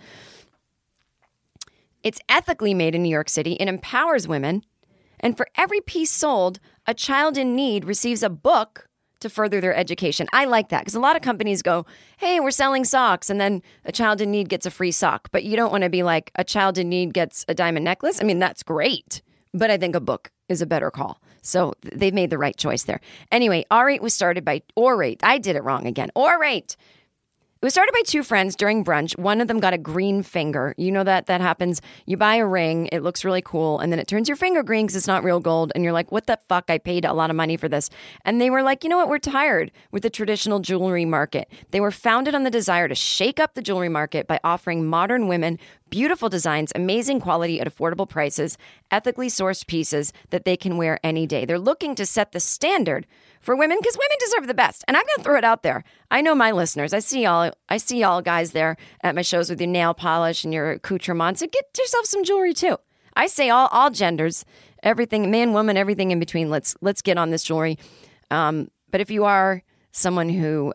It's ethically made in New York City. It empowers women. And for every piece sold, a child in need receives a book to further their education. I like that because a lot of companies go, hey, we're selling socks. And then a child in need gets a free sock. But you don't want to be like, a child in need gets a diamond necklace. I mean, that's great. But I think a book is a better call. So they've made the right choice there. Anyway, Orate was started by Orate. I did it wrong again. Orate. It was started by two friends during brunch. One of them got a green finger. You know that happens. You buy a ring. It looks really cool. And then it turns your finger green because it's not real gold. And you're like, what the fuck? I paid a lot of money for this. And they were like, you know what? We're tired with the traditional jewelry market. They were founded on the desire to shake up the jewelry market by offering modern women beautiful designs, amazing quality at affordable prices, ethically sourced pieces that they can wear any day. They're looking to set the standard for women because women deserve the best. And I'm going to throw it out there. I know my listeners. I see y'all guys there at my shows with your nail polish and your accoutrements. So get yourself some jewelry too. I say all genders, everything, man, woman, everything in between. Let's get on this jewelry. But if you are someone who,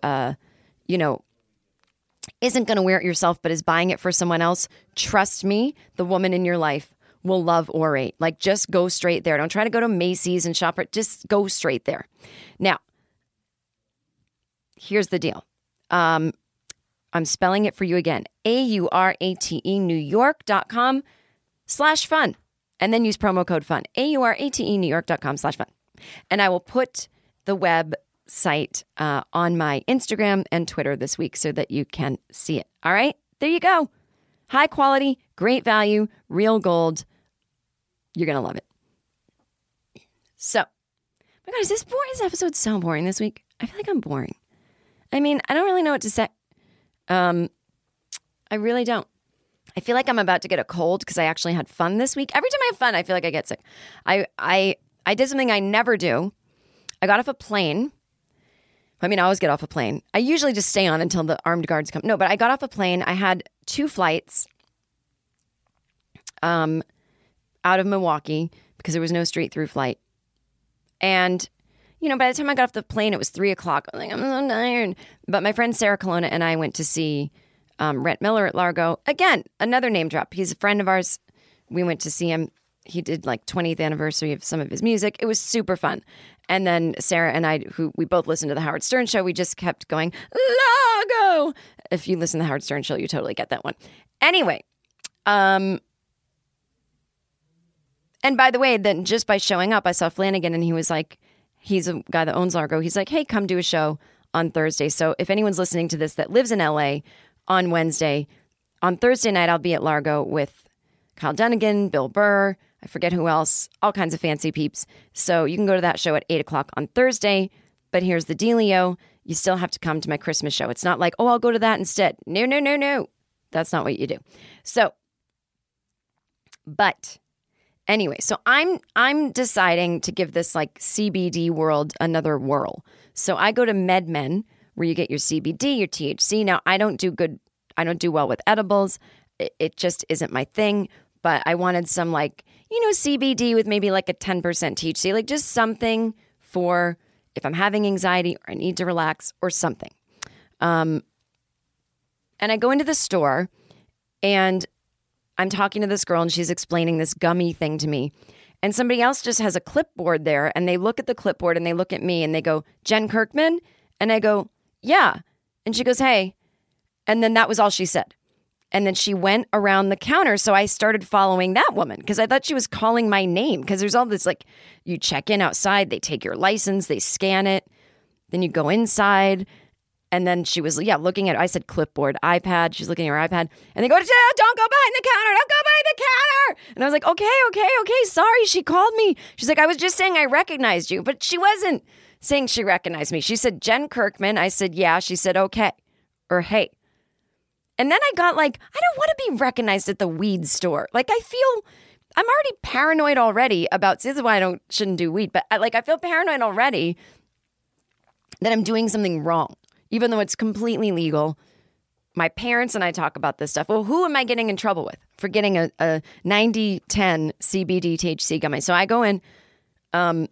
isn't going to wear it yourself but is buying it for someone else, trust me, the woman in your life will love Orate. Like, just go straight there. Don't try to go to Macy's and shop it. Just go straight there. Now, here's the deal. I'm spelling it for you again. AURATE NewYork.com/fun. And then use promo code FUN. AURATE NewYork.com/fun. And I will put the website on my Instagram and Twitter this week so that you can see it. All right? There you go. High quality, great value, real gold. You're going to love it. So, my God, is this episode so boring this week? I feel like I'm boring. I mean, I don't really know what to say. I really don't. I feel like I'm about to get a cold because I actually had fun this week. Every time I have fun, I feel like I get sick. I did something I never do. I got off a plane. I mean, I always get off a plane. I usually just stay on until the armed guards come. No, but I got off a plane. I had 2 flights out of Milwaukee because there was no straight through flight. And, by the time I got off the plane, it was 3 o'clock. I'm like, I'm so tired. But my friend Sarah Colonna and I went to see Rhett Miller at Largo. Again, another name drop. He's a friend of ours. We went to see him. He did 20th anniversary of some of his music. It was super fun. And then Sarah and I, who we both listened to the Howard Stern show, we just kept going, Largo. If you listen to the Howard Stern show, you totally get that one. Anyway, and by the way, then just by showing up, I saw Flanagan and he was like, he's a guy that owns Largo. He's like, hey, come do a show on Thursday. So if anyone's listening to this that lives in LA on Wednesday, on Thursday night, I'll be at Largo with Kyle Dunnigan, Bill Burr, I forget who else, all kinds of fancy peeps. So you can go to that show at 8 o'clock on Thursday. But here's the dealio. You still have to come to my Christmas show. It's not like, oh, I'll go to that instead. No. That's not what you do. So, but anyway, so I'm deciding to give this CBD world another whirl. So I go to MedMen where you get your CBD, your THC. Now, I don't do well with edibles. It just isn't my thing. But I wanted some CBD with maybe a 10% THC, just something for if I'm having anxiety or I need to relax or something. And I go into the store and I'm talking to this girl and she's explaining this gummy thing to me. And somebody else just has a clipboard there and they look at the clipboard and they look at me and they go, Jen Kirkman? And I go, yeah. And she goes, hey. And then that was all she said. And then she went around the counter. So I started following that woman because I thought she was calling my name. Because there's all this you check in outside, they take your license, they scan it. Then you go inside. And then she was, looking at, I said clipboard, iPad. She's looking at her iPad. And they go, don't go behind the counter. Don't go behind the counter. And I was like, okay. Sorry, she called me. She's like, I was just saying I recognized you. But she wasn't saying she recognized me. She said, Jen Kirkman. I said, yeah. She said, okay. Or hey. And then I got I don't want to be recognized at the weed store. I feel I'm already paranoid already about, this is why I shouldn't do weed, but I feel paranoid already that I'm doing something wrong, even though it's completely legal. My parents and I talk about this stuff. Well, who am I getting in trouble with for getting a 90-10 CBD THC gummy? So I go in, I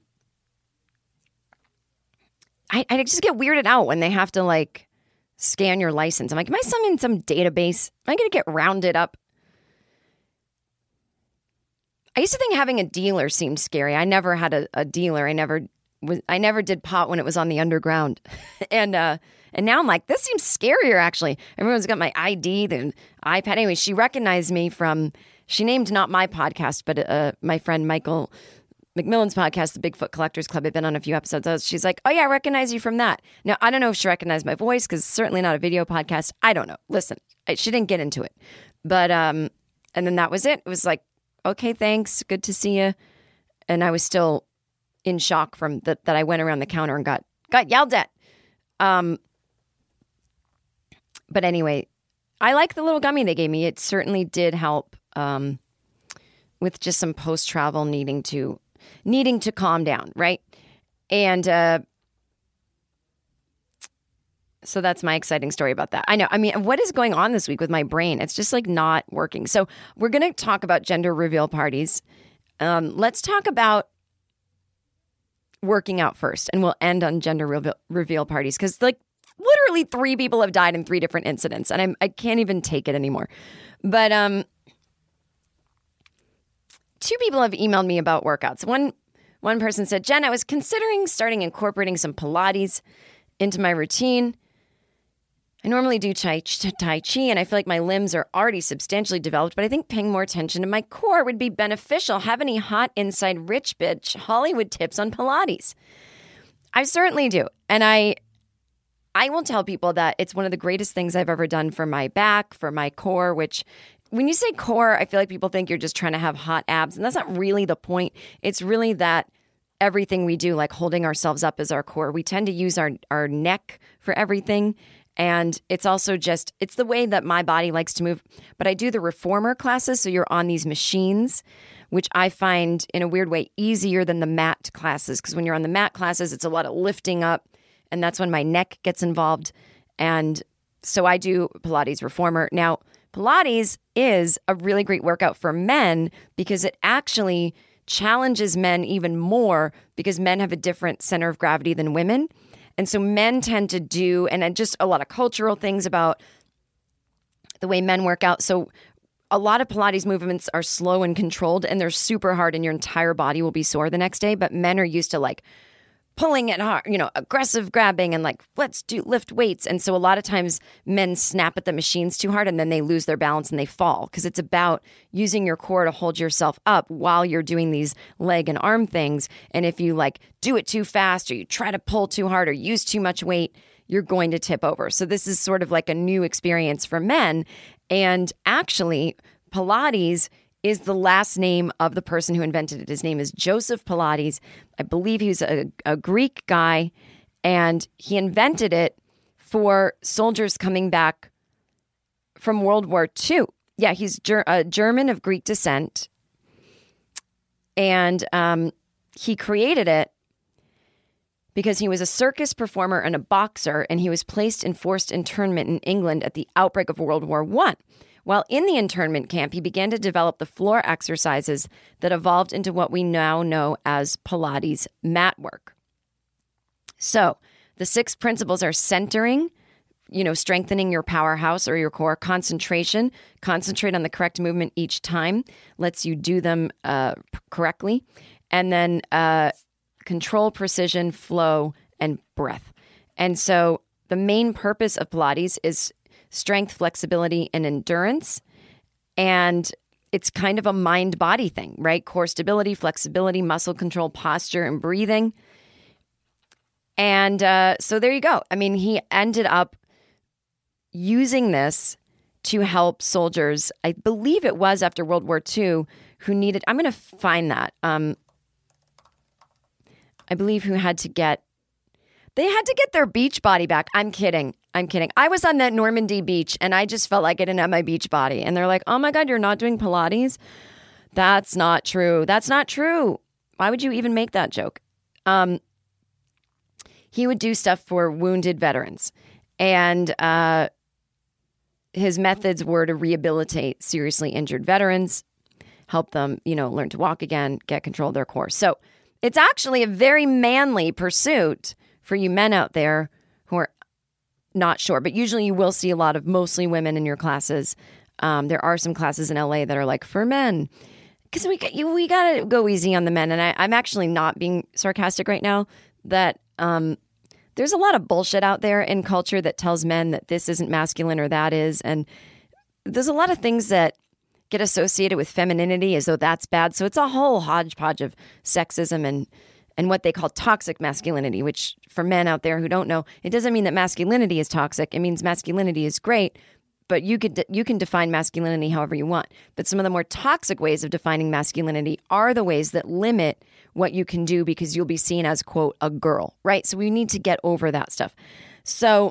just get weirded out when they have to like scan your license. I'm like, am I in some database? Am I going to get rounded up? I used to think having a dealer seemed scary. I never had a dealer. I never did pot when it was on the underground. And now I'm like, this seems scarier, actually. Everyone's got my ID, the iPad. Anyway, she recognized me from, she named not my podcast, but my friend Michael McMillan's podcast, the Bigfoot Collectors Club. I've been on a few episodes. She's like, oh yeah, I recognize you from that. Now, I don't know if she recognized my voice because it's certainly not a video podcast. I don't know. Listen, she didn't get into it. But, and then that was it. It was like, okay, thanks. Good to see you. And I was still in shock from that I went around the counter and got yelled at. But anyway, I like the little gummy they gave me. It certainly did help with just some post-travel needing to calm down, right? And so that's my exciting story about that. I know. I mean, what is going on this week with my brain? It's just like not working. So we're going to talk about gender reveal parties. Let's talk about working out first, and we'll end on gender reveal parties because like literally 3 people have died in 3 different incidents, and I can't even take it anymore. But 2 people have emailed me about workouts. One person said, Jen, I was considering starting incorporating some Pilates into my routine. I normally do Tai Chi, and I feel like my limbs are already substantially developed, but I think paying more attention to my core would be beneficial. Have any hot inside rich bitch Hollywood tips on Pilates? I certainly do. And I will tell people that it's one of the greatest things I've ever done for my back, for my core, which when you say core, I feel like people think you're just trying to have hot abs, and that's not really the point. It's really that everything we do, like holding ourselves up, is our core. We tend to use our neck for everything. And it's also just, it's the way that my body likes to move. But I do the reformer classes. So you're on these machines, which I find in a weird way easier than the mat classes. Because when you're on the mat classes, it's a lot of lifting up. And that's when my neck gets involved. And so I do Pilates reformer. Now, Pilates is a really great workout for men because it actually challenges men even more because men have a different center of gravity than women. And so men tend to do, and just a lot of cultural things about the way men work out. So a lot of Pilates movements are slow and controlled, and they're super hard, and your entire body will be sore the next day. But men are used to like pulling it hard, aggressive grabbing and like, lift weights. And so a lot of times men snap at the machines too hard and then they lose their balance and they fall because it's about using your core to hold yourself up while you're doing these leg and arm things. And if you like do it too fast or you try to pull too hard or use too much weight, you're going to tip over. So this is sort of like a new experience for men. And actually, Pilates is the last name of the person who invented it. His name is Joseph Pilates. I believe he was a Greek guy, and he invented it for soldiers coming back from World War II. Yeah, he's a German of Greek descent, and he created it because he was a circus performer and a boxer, and he was placed in forced internment in England at the outbreak of World War I. While in the internment camp, he began to develop the floor exercises that evolved into what we now know as Pilates mat work. So the 6 principles are centering, strengthening your powerhouse or your core, concentration, concentrate on the correct movement each time, lets you do them correctly, and then control, precision, flow, and breath. And so the main purpose of Pilates is strength, flexibility, and endurance. And it's kind of a mind-body thing, right? Core stability, flexibility, muscle control, posture, and breathing. And so there you go. I mean, he ended up using this to help soldiers, I believe it was after World War II, who needed, I'm going to find that. I believe they had to get their beach body back. I'm kidding. I was on that Normandy beach and I just felt like I didn't have my beach body. And they're like, oh my God, you're not doing Pilates? That's not true. That's not true. Why would you even make that joke? He would do stuff for wounded veterans. And his methods were to rehabilitate seriously injured veterans, help them, learn to walk again, get control of their core. So it's actually a very manly pursuit for you men out there who are not sure. But usually you will see a lot of mostly women in your classes. There are some classes in LA that are like for men. Because we got to go easy on the men. And I'm actually not being sarcastic right now, that there's a lot of bullshit out there in culture that tells men that this isn't masculine or that is. And there's a lot of things that get associated with femininity as though that's bad. So it's a whole hodgepodge of sexism and what they call toxic masculinity, which for men out there who don't know, it doesn't mean that masculinity is toxic. It means masculinity is great. But you can define masculinity however you want. But some of the more toxic ways of defining masculinity are the ways that limit what you can do because you'll be seen as, quote, a girl, right? So we need to get over that stuff. So,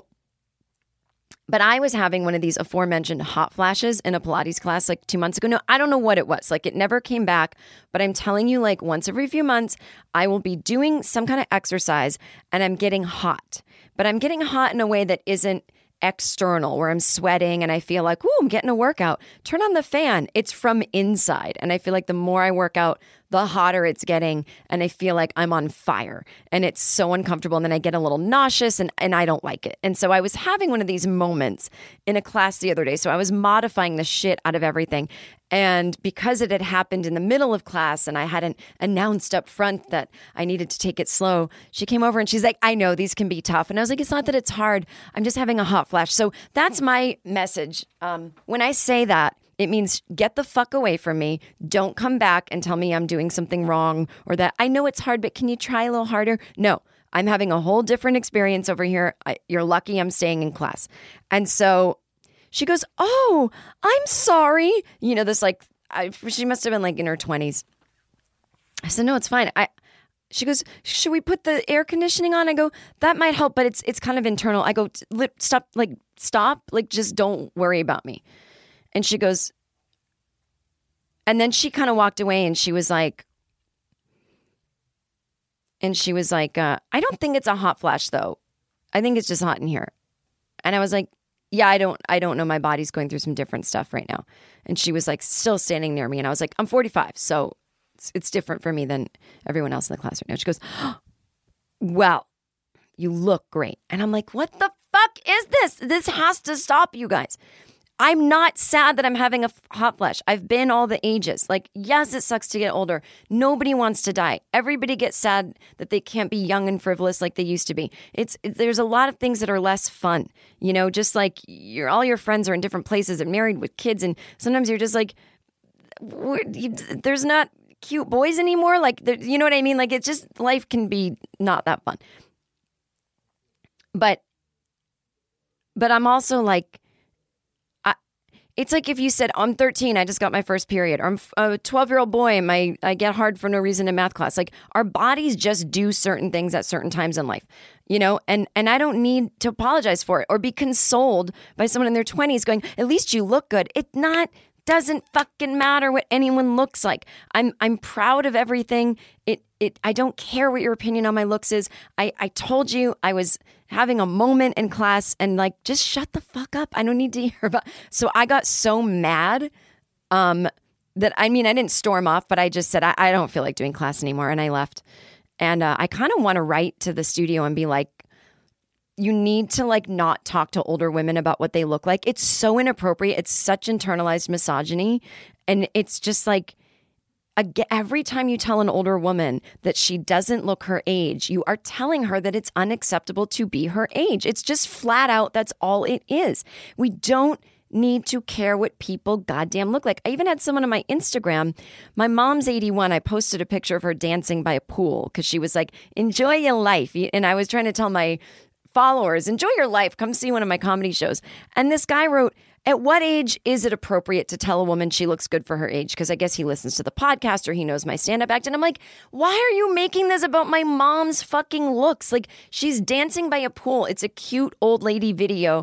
but I was having one of these aforementioned hot flashes in a Pilates class like 2 months ago. No, I don't know what it was. Like it never came back. But I'm telling you, like once every few months, I will be doing some kind of exercise and I'm getting hot. But I'm getting hot in a way that isn't external, where I'm sweating and I feel like, ooh, I'm getting a workout. Turn on the fan. It's from inside. And I feel like the more I work out, the hotter it's getting. And I feel like I'm on fire. And it's so uncomfortable. And then I get a little nauseous and I don't like it. And so I was having one of these moments in a class the other day. So I was modifying the shit out of everything. And because it had happened in the middle of class and I hadn't announced up front that I needed to take it slow, she came over and she's like, I know these can be tough. And I was like, it's not that it's hard. I'm just having a hot flash. So that's my message. When I say that, it means get the fuck away from me. Don't come back and tell me I'm doing something wrong or that I know it's hard, but can you try a little harder? No, I'm having a whole different experience over here. You're lucky I'm staying in class. And so she goes, oh, I'm sorry. This she must have been like in her 20s. I said, no, it's fine. She goes, should we put the air conditioning on? I go, that might help, but it's kind of internal. I go, stop, just don't worry about me. And she goes, and then she kind of walked away and she was like, I don't think it's a hot flash though. I think it's just hot in here. And I was like, yeah, I don't know. My body's going through some different stuff right now. And she was like still standing near me. And I was like, I'm 45. So it's different for me than everyone else in the class right now. She goes, oh, well, you look great. And I'm like, what the fuck is this? This has to stop, you guys. I'm not sad that I'm having a hot flash. I've been all the ages. Like, yes, it sucks to get older. Nobody wants to die. Everybody gets sad that they can't be young and frivolous like they used to be. There's a lot of things that are less fun. Just like all your friends are in different places and married with kids. And sometimes you're just like, there's not cute boys anymore. Like, you know what I mean? Like, it's just, life can be not that fun. But I'm also like, it's like if you said, I'm 13, I just got my first period. Or I'm a 12-year-old boy, and I get hard for no reason in math class. Like, our bodies just do certain things at certain times in life, and I don't need to apologize for it or be consoled by someone in their 20s going, at least you look good. Doesn't fucking matter what anyone looks like. I'm proud of everything. I don't care what your opinion on my looks is. I told you I was having a moment in class and just shut the fuck up. I don't need to hear about. So I got so mad that I didn't storm off, but I just said, I don't feel like doing class anymore. And I left. And I kind of want to write to the studio and be like, you need to not talk to older women about what they look like. It's so inappropriate. It's such internalized misogyny. And it's just every time you tell an older woman that she doesn't look her age, you are telling her that it's unacceptable to be her age. It's just flat out. That's all it is. We don't need to care what people goddamn look like. I even had someone on my Instagram. My mom's 81. I posted a picture of her dancing by a pool because she was like, enjoy your life. And I was trying to tell my followers, enjoy your life. Come see one of my comedy shows. And this guy wrote, at what age is it appropriate to tell a woman she looks good for her age? Because I guess he listens to the podcast or he knows my stand-up act. And I'm like, why are you making this about my mom's fucking looks? Like, she's dancing by a pool. It's a cute old lady video.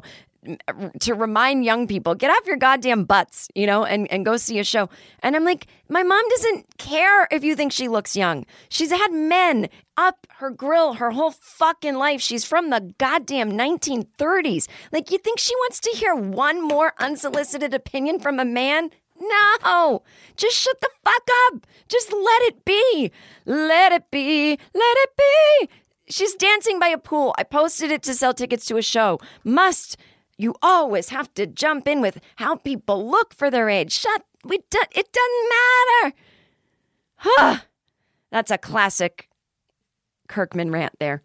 to remind young people, get off your goddamn butts, and go see a show. And I'm like, my mom doesn't care if you think she looks young. She's had men up her grill her whole fucking life. She's from the goddamn 1930s. Like, you think she wants to hear one more unsolicited opinion from a man? No, just shut the fuck up. Just let it be. Let it be. Let it be. She's dancing by a pool. I posted it to sell tickets to a show. You always have to jump in with how people look for their age. It doesn't matter. Huh. That's a classic Kirkman rant there.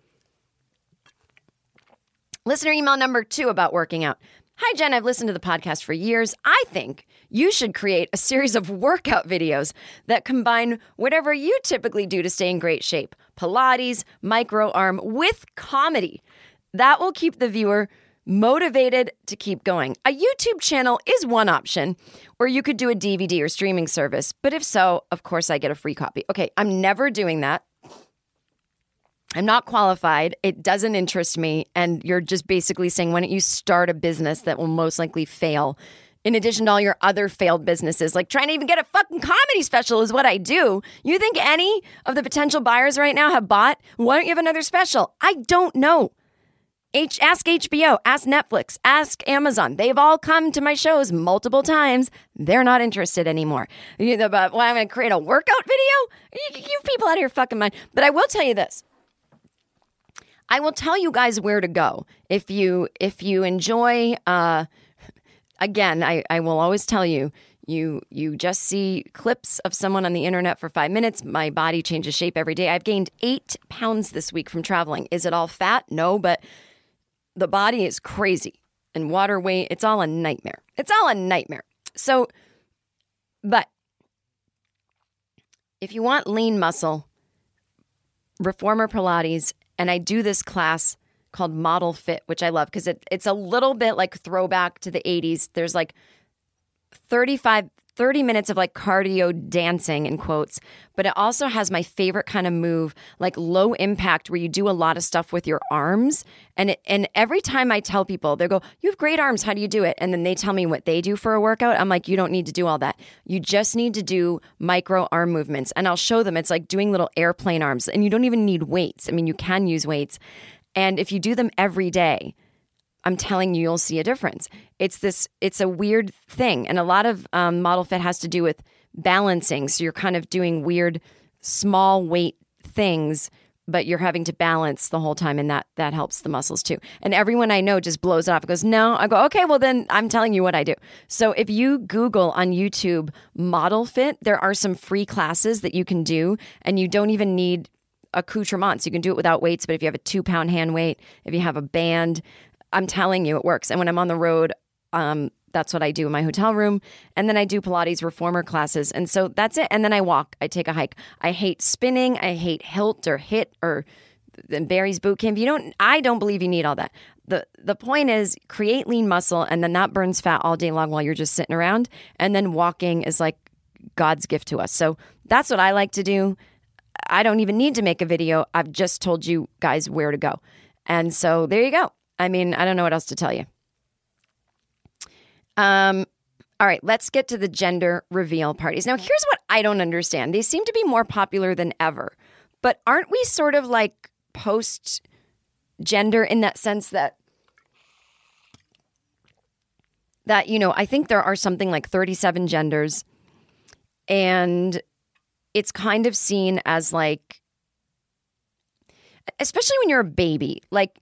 Listener email number 2 about working out. Hi, Jen. I've listened to the podcast for years. I think you should create a series of workout videos that combine whatever you typically do to stay in great shape. Pilates, micro arm with comedy. That will keep the viewer motivated to keep going. A YouTube channel is one option, or you could do a DVD or streaming service. But if so, of course, I get a free copy. Okay, I'm never doing that. I'm not qualified. It doesn't interest me. And you're just basically saying, why don't you start a business that will most likely fail? In addition to all your other failed businesses, like trying to even get a fucking comedy special is what I do. You think any of the potential buyers right now have bought? Why don't you have another special? I don't know. Ask HBO, ask Netflix, ask Amazon. They've all come to my shows multiple times. They're not interested anymore. But I'm going to create a workout video? You people out of your fucking mind. But I will tell you this. I will tell you guys where to go. If you enjoy, again, I will always tell you, you just see clips of someone on the internet for 5 minutes. My body changes shape every day. I've gained 8 pounds this week from traveling. Is it all fat? No, but the body is crazy. And water weight, it's all a nightmare. It's all a nightmare. So, but if you want lean muscle, Reformer Pilates, and I do this class called Model Fit, which I love because it's a little bit like throwback to the 80s. There's like 30 minutes of like cardio dancing in quotes, but it also has my favorite kind of move, like low impact, where you do a lot of stuff with your arms. And every time I tell people, they go, you have great arms. How do you do it? And then they tell me what they do for a workout. I'm like, you don't need to do all that. You just need to do micro arm movements. And I'll show them. It's like doing little airplane arms, and you don't even need weights. I mean, you can use weights. And if you do them every day, I'm telling you, you'll see a difference. It's a weird thing. And a lot of Model Fit has to do with balancing. So you're kind of doing weird small weight things, but you're having to balance the whole time. And that helps the muscles too. And everyone I know just blows it off and goes, no. I go, okay, well then I'm telling you what I do. So if you Google on YouTube Model Fit, there are some free classes that you can do, and you don't even need accoutrements. You can do it without weights, but if you have a 2-pound hand weight, if you have a band, I'm telling you, it works. And when I'm on the road, that's what I do in my hotel room. And then I do Pilates Reformer classes. And so that's it. And then I walk. I take a hike. I hate spinning. I hate HIIT or HIIT or Barry's Boot Camp. I don't believe you need all that. The point is create lean muscle, and then that burns fat all day long while you're just sitting around. And then walking is like God's gift to us. So that's what I like to do. I don't even need to make a video. I've just told you guys where to go. And so there you go. I mean, I don't know what else to tell you. All right, let's get to the gender reveal parties. Now, here's what I don't understand. They seem to be more popular than ever. But aren't we sort of like post-gender in that sense that I think there are something like 37 genders. And it's kind of seen as like, especially when you're a baby, like,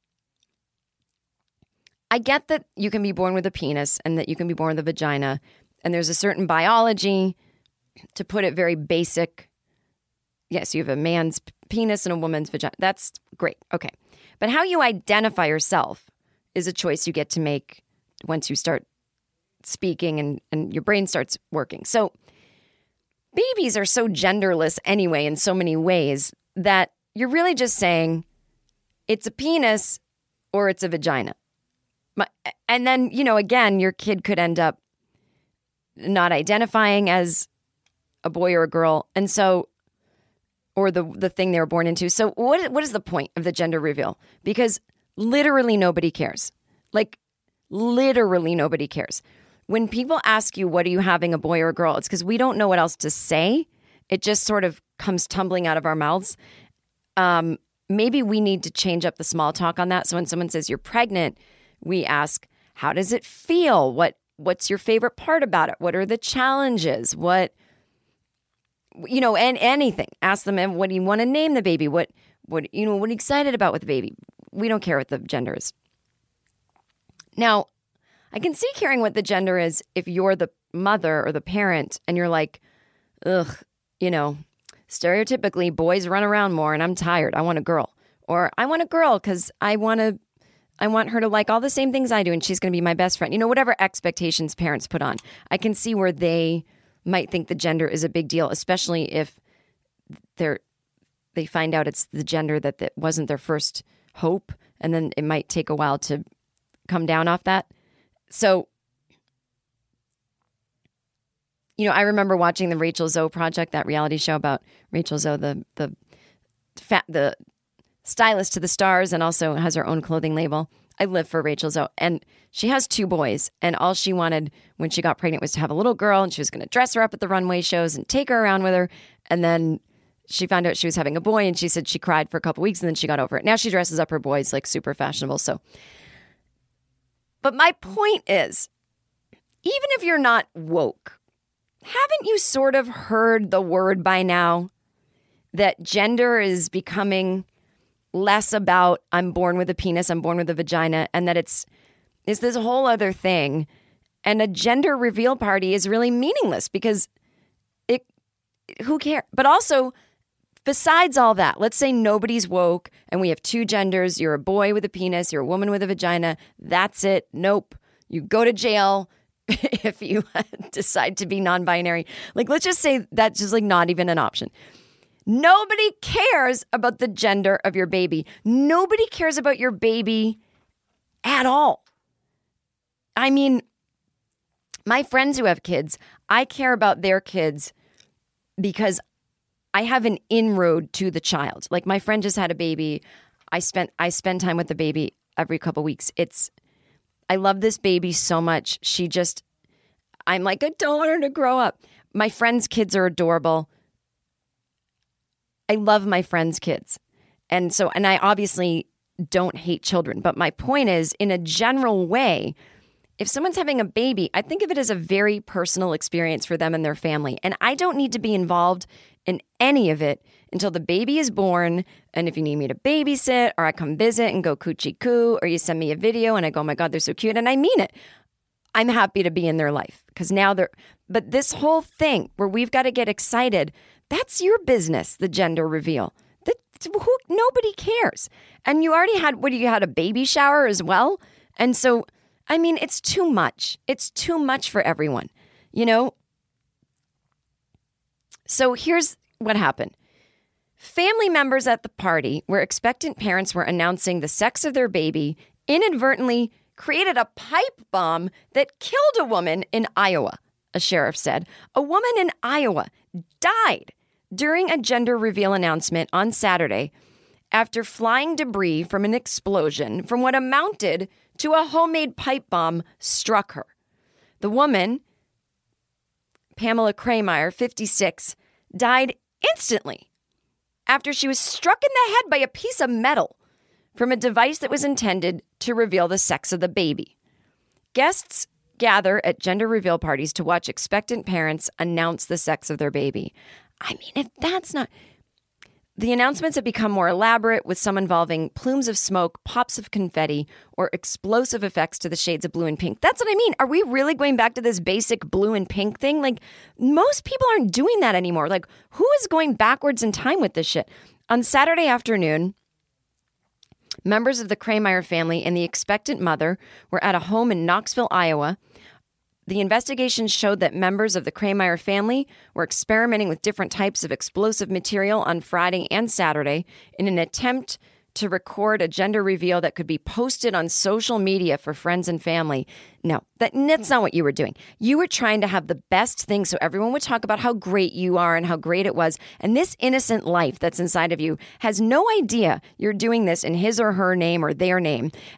I get that you can be born with a penis and that you can be born with a vagina, and there's a certain biology, to put it very basic. Yes, you have a man's penis and a woman's vagina. That's great. Okay. But how you identify yourself is a choice you get to make once you start speaking and your brain starts working. So babies are so genderless anyway in so many ways that you're really just saying it's a penis or it's a vagina. And then, again, your kid could end up not identifying as a boy or a girl. And so, or the thing they were born into. So what is the point of the gender reveal? Because literally nobody cares. Like Literally nobody cares. When people ask you, what are you having, a boy or a girl? It's because we don't know what else to say. It just sort of comes tumbling out of our mouths. Maybe we need to change up the small talk on that. So when someone says you're pregnant, we ask, how does it feel? What's your favorite part about it? What are the challenges? And anything. Ask them, what do you want to name the baby? What are you excited about with the baby? We don't care what the gender is. Now, I can see caring what the gender is if you're the mother or the parent and you're like, ugh, stereotypically boys run around more and I'm tired. I want a girl. Or I want a girl because I want her to like all the same things I do and she's going to be my best friend. Whatever expectations parents put on. I can see where they might think the gender is a big deal, especially if they find out it's the gender that wasn't their first hope, and then it might take a while to come down off that. So, I remember watching the Rachel Zoe Project, that reality show about Rachel Zoe, the stylist to the stars, and also has her own clothing label. I live for Rachel Zoe, and she has 2 boys, and all she wanted when she got pregnant was to have a little girl, and she was going to dress her up at the runway shows and take her around with her, and then she found out she was having a boy, and she said she cried for a couple weeks, and then she got over it. Now she dresses up her boys like super fashionable. But my point is, even if you're not woke, haven't you sort of heard the word by now that gender is becoming less about I'm born with a penis, I'm born with a vagina, and that it's this whole other thing. And a gender reveal party is really meaningless because who cares? But also, besides all that, let's say nobody's woke and we have 2 genders. You're a boy with a penis, you're a woman with a vagina. That's it. Nope. You go to jail if you decide to be non-binary. Let's just say that's just not even an option. Nobody cares about the gender of your baby. Nobody cares about your baby at all. I mean, my friends who have kids, I care about their kids because I have an inroad to the child. Like my friend just had a baby. I spend time with the baby every couple weeks. I love this baby so much. I'm like, I don't want her to grow up. My friends' kids are adorable. I love my friends' kids. And I obviously don't hate children. But my point is, in a general way, if someone's having a baby, I think of it as a very personal experience for them and their family. And I don't need to be involved in any of it until the baby is born. And if you need me to babysit, or I come visit and go coochie coo, or you send me a video and I go, oh my God, they're so cute. And I mean it. I'm happy to be in their life because now but this whole thing where we've got to get excited, that's your business, the gender reveal. Nobody cares. And you already had a baby shower as well. And so, I mean, it's too much. It's too much for everyone, So here's what happened. Family members at the party where expectant parents were announcing the sex of their baby inadvertently created a pipe bomb that killed a woman in Iowa, a sheriff said. A woman in Iowa died during a gender reveal announcement on Saturday after flying debris from an explosion from what amounted to a homemade pipe bomb struck her. The woman, Pamela Krameyer, 56, died instantly after she was struck in the head by a piece of metal from a device that was intended to reveal the sex of the baby. Guests gather at gender reveal parties to watch expectant parents announce the sex of their baby. I mean, if that's not... The announcements have become more elaborate, with some involving plumes of smoke, pops of confetti, or explosive effects to the shades of blue and pink. That's what I mean. Are we really going back to this basic blue and pink thing? Most people aren't doing that anymore. Who is going backwards in time with this shit? On Saturday afternoon, members of the Krameyer family and the expectant mother were at a home in Knoxville, Iowa. The investigation showed that members of the Krameyer family were experimenting with different types of explosive material on Friday and Saturday in an attempt to record a gender reveal that could be posted on social media for friends and family. No, that's not what you were doing. You were trying to have the best thing so everyone would talk about how great you are and how great it was. And this innocent life that's inside of you has no idea you're doing this in his or her name or their name. And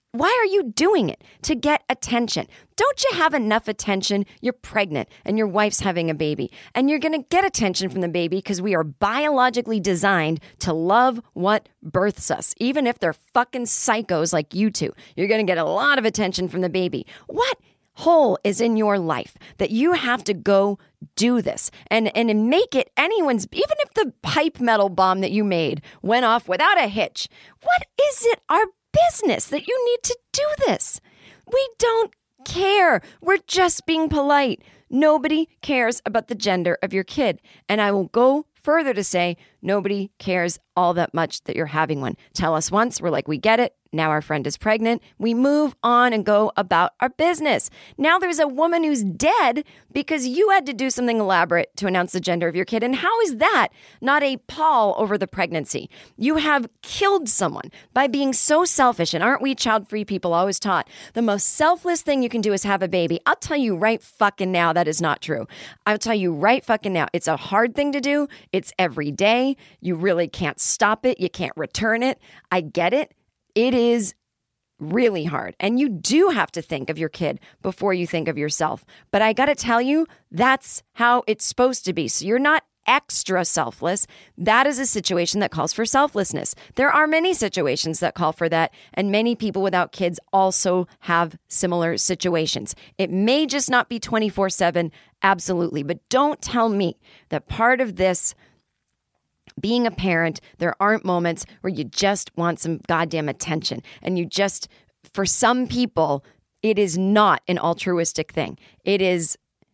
Why are you doing it? To get attention. Don't you have enough attention? You're pregnant and your wife's having a baby, and you're going to get attention from the baby because we are biologically designed to love what births us, even if they're fucking psychos like you two. You're going to get a lot of attention from the baby. What hole is in your life that you have to go do this and make it anyone's, even if the pipe metal bomb that you made went off without a hitch? What is it our business that you need to do this? We don't care. We're just being polite. Nobody cares about the gender of your kid. And I will go further to say nobody cares all that much that you're having one. Tell us once, we're like, we get it. Now our friend is pregnant. We move on and go about our business. Now there's a woman who's dead because you had to do something elaborate to announce the gender of your kid. And how is that not a pall over the pregnancy? You have killed someone by being so selfish. And aren't we child-free people always taught the most selfless thing you can do is have a baby? I'll tell you right fucking now that is not true. I'll tell you right fucking now. It's a hard thing to do. It's every day. You really can't stop it. You can't return it. I get it. It is really hard. And you do have to think of your kid before you think of yourself. But I got to tell you, that's how it's supposed to be. So you're not extra selfless. That is a situation that calls for selflessness. There are many situations that call for that. And many people without kids also have similar situations. It may just not be 24/7. Absolutely. But don't tell me that part of this being a parent, there aren't moments where you just want some goddamn attention. And you just, for some people, it is not an altruistic thing. It is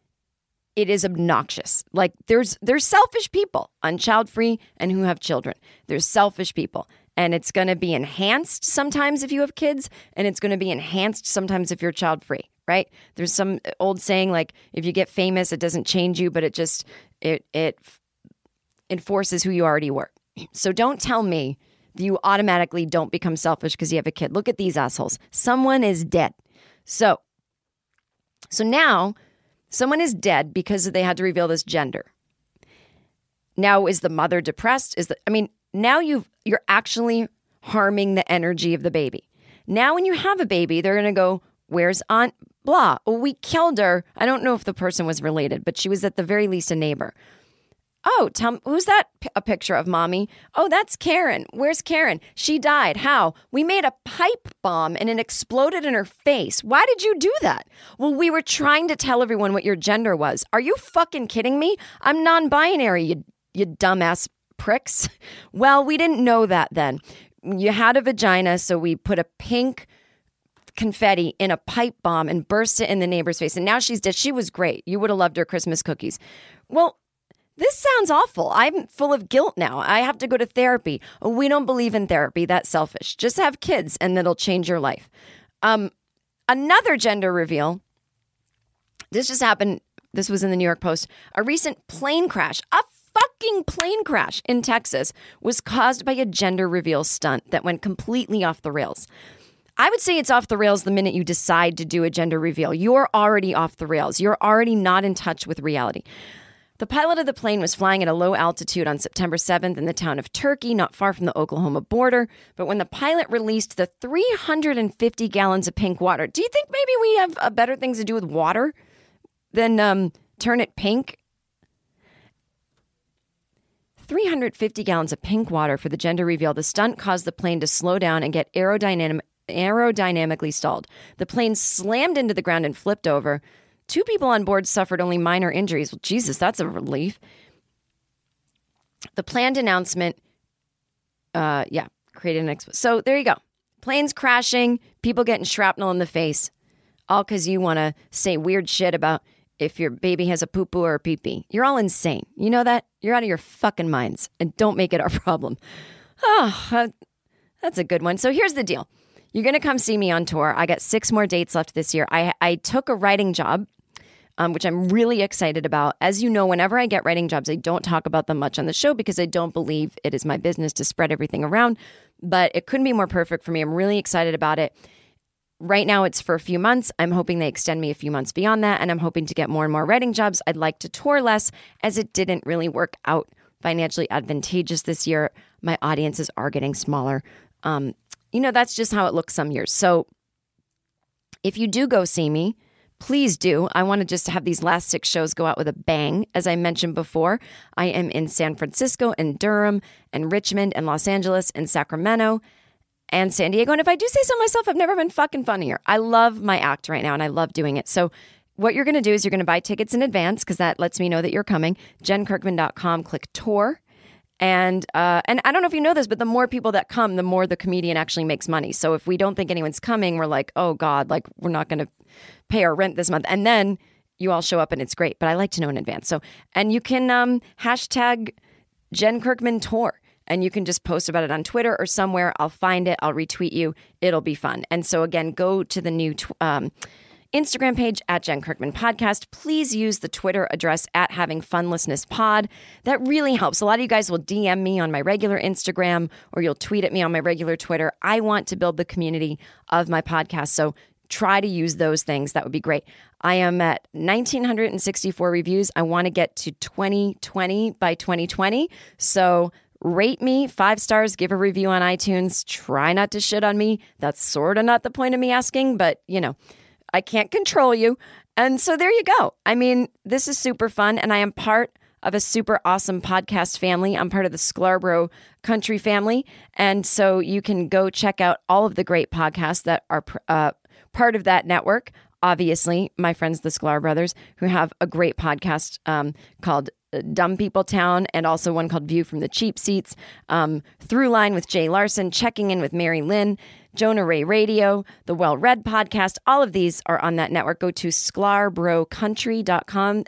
obnoxious. Like there's selfish people on child-free and who have children. There's selfish people. And it's going to be enhanced sometimes if you have kids. And it's going to be enhanced sometimes if you're child-free, right? There's some old saying like, if you get famous, it doesn't change you, but it enforces who you already were. So don't tell me that you automatically don't become selfish because you have a kid. Look at these assholes. Someone is dead. So now someone is dead because they had to reveal this gender. Now is the mother depressed? Now you're actually harming the energy of the baby. Now when you have a baby, they're going to go, where's Aunt blah? Oh, we killed her. I don't know if the person was related, but she was at the very least a neighbor. Oh, who's that? A picture of mommy. Oh, that's Karen. Where's Karen? She died. How? We made a pipe bomb and it exploded in her face. Why did you do that? Well, we were trying to tell everyone what your gender was. Are you fucking kidding me? I'm non-binary, you dumbass pricks. Well, we didn't know that then. You had a vagina, so we put a pink confetti in a pipe bomb and burst it in the neighbor's face. And now she's dead. She was great. You would have loved her Christmas cookies. Well, this sounds awful. I'm full of guilt now. I have to go to therapy. We don't believe in therapy. That's selfish. Just have kids and it'll change your life. Another gender reveal. This just happened. This was in the New York Post. A recent plane crash, a fucking plane crash in Texas, was caused by a gender reveal stunt that went completely off the rails. I would say it's off the rails the minute you decide to do a gender reveal. You're already off the rails. You're already not in touch with reality. The pilot of the plane was flying at a low altitude on September 7th in the town of Turkey, not far from the Oklahoma border. But when the pilot released the 350 gallons of pink water, do you think maybe we have better things to do with water than turn it pink? 350 gallons of pink water for the gender reveal. The stunt caused the plane to slow down and get aerodynamically stalled. The plane slammed into the ground and flipped over. 2 people on board suffered only minor injuries. Well, Jesus, that's a relief. The planned announcement, created an So there you go. Planes crashing, people getting shrapnel in the face, all because you want to say weird shit about if your baby has a poo-poo or a pee-pee. You're all insane. You know that? You're out of your fucking minds. And don't make it our problem. Oh, that's a good one. So here's the deal. You're going to come see me on tour. I got 6 more dates left this year. I took a writing job, which I'm really excited about. As you know, whenever I get writing jobs, I don't talk about them much on the show because I don't believe it is my business to spread everything around. But it couldn't be more perfect for me. I'm really excited about it. Right now, it's for a few months. I'm hoping they extend me a few months beyond that, and I'm hoping to get more and more writing jobs. I'd like to tour less, as it didn't really work out financially advantageous this year. My audiences are getting smaller. That's just how it looks some years. So If you do go see me, please do. I want to just have these last 6 shows go out with a bang. As I mentioned before, I am in San Francisco and Durham and Richmond and Los Angeles and Sacramento and San Diego. And if I do say so myself, I've never been fucking funnier. I love my act right now and I love doing it. So what you're going to do is you're going to buy tickets in advance because that lets me know that you're coming. JenKirkman.com, click tour. And I don't know if you know this, but the more people that come, the more the comedian actually makes money. So if we don't think anyone's coming, we're like, oh God, like we're not going to pay our rent this month. And then you all show up and it's great. But I like to know in advance. So, and you can hashtag Jen Kirkman Tour. And you can just post about it on Twitter or somewhere. I'll find it. I'll retweet you. It'll be fun. And so again, go to the new Instagram page at Jen Kirkman Podcast. Please use the Twitter address at Having Funlessness Pod. That really helps. A lot of you guys will DM me on my regular Instagram or you'll tweet at me on my regular Twitter. I want to build the community of my podcast. So try to use those things. That would be great. I am at 1,964 reviews. I want to get to 2020 by 2020. So rate me 5 stars, give a review on iTunes. Try not to shit on me. That's sort of not the point of me asking, but you know, I can't control you. And so there you go. I mean, this is super fun. And I am part of a super awesome podcast family. I'm part of the Scarborough Country family. And so you can go check out all of the great podcasts that are part of that network. Obviously, my friends, the Sklar Brothers, who have a great podcast called Dumb People Town, and also one called View from the Cheap Seats, Throughline with Jay Larson, Checking In with Mary Lynn, Jonah Ray Radio, the Well Read Podcast. All of these are on that network. Go to sklarbro.country.com,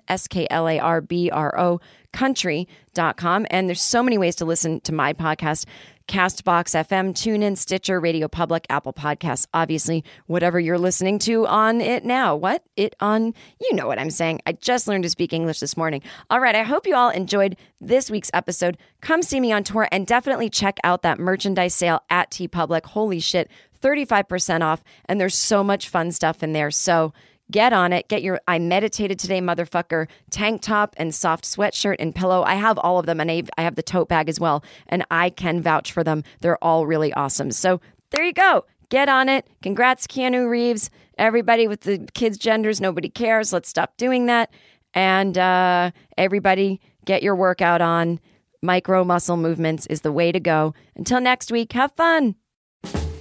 SKLARBRO country.com. And there's so many ways to listen to my podcast. Castbox FM, TuneIn, Stitcher, Radio Public, Apple Podcasts, obviously, whatever you're listening to on it now. What? It on, you know what I'm saying. I just learned to speak English this morning. All right, I hope you all enjoyed this week's episode. Come see me on tour and definitely check out that merchandise sale at TeePublic. Holy shit, 35% off. And there's so much fun stuff in there. So get on it. Get your I meditated today, motherfucker, tank top and soft sweatshirt and pillow. I have all of them, and I have the tote bag as well, and I can vouch for them. They're all really awesome. So there you go. Get on it. Congrats, Keanu Reeves. Everybody with the kids' genders, nobody cares. Let's stop doing that. And everybody, get your workout on. Micro muscle movements is the way to go. Until next week, have fun.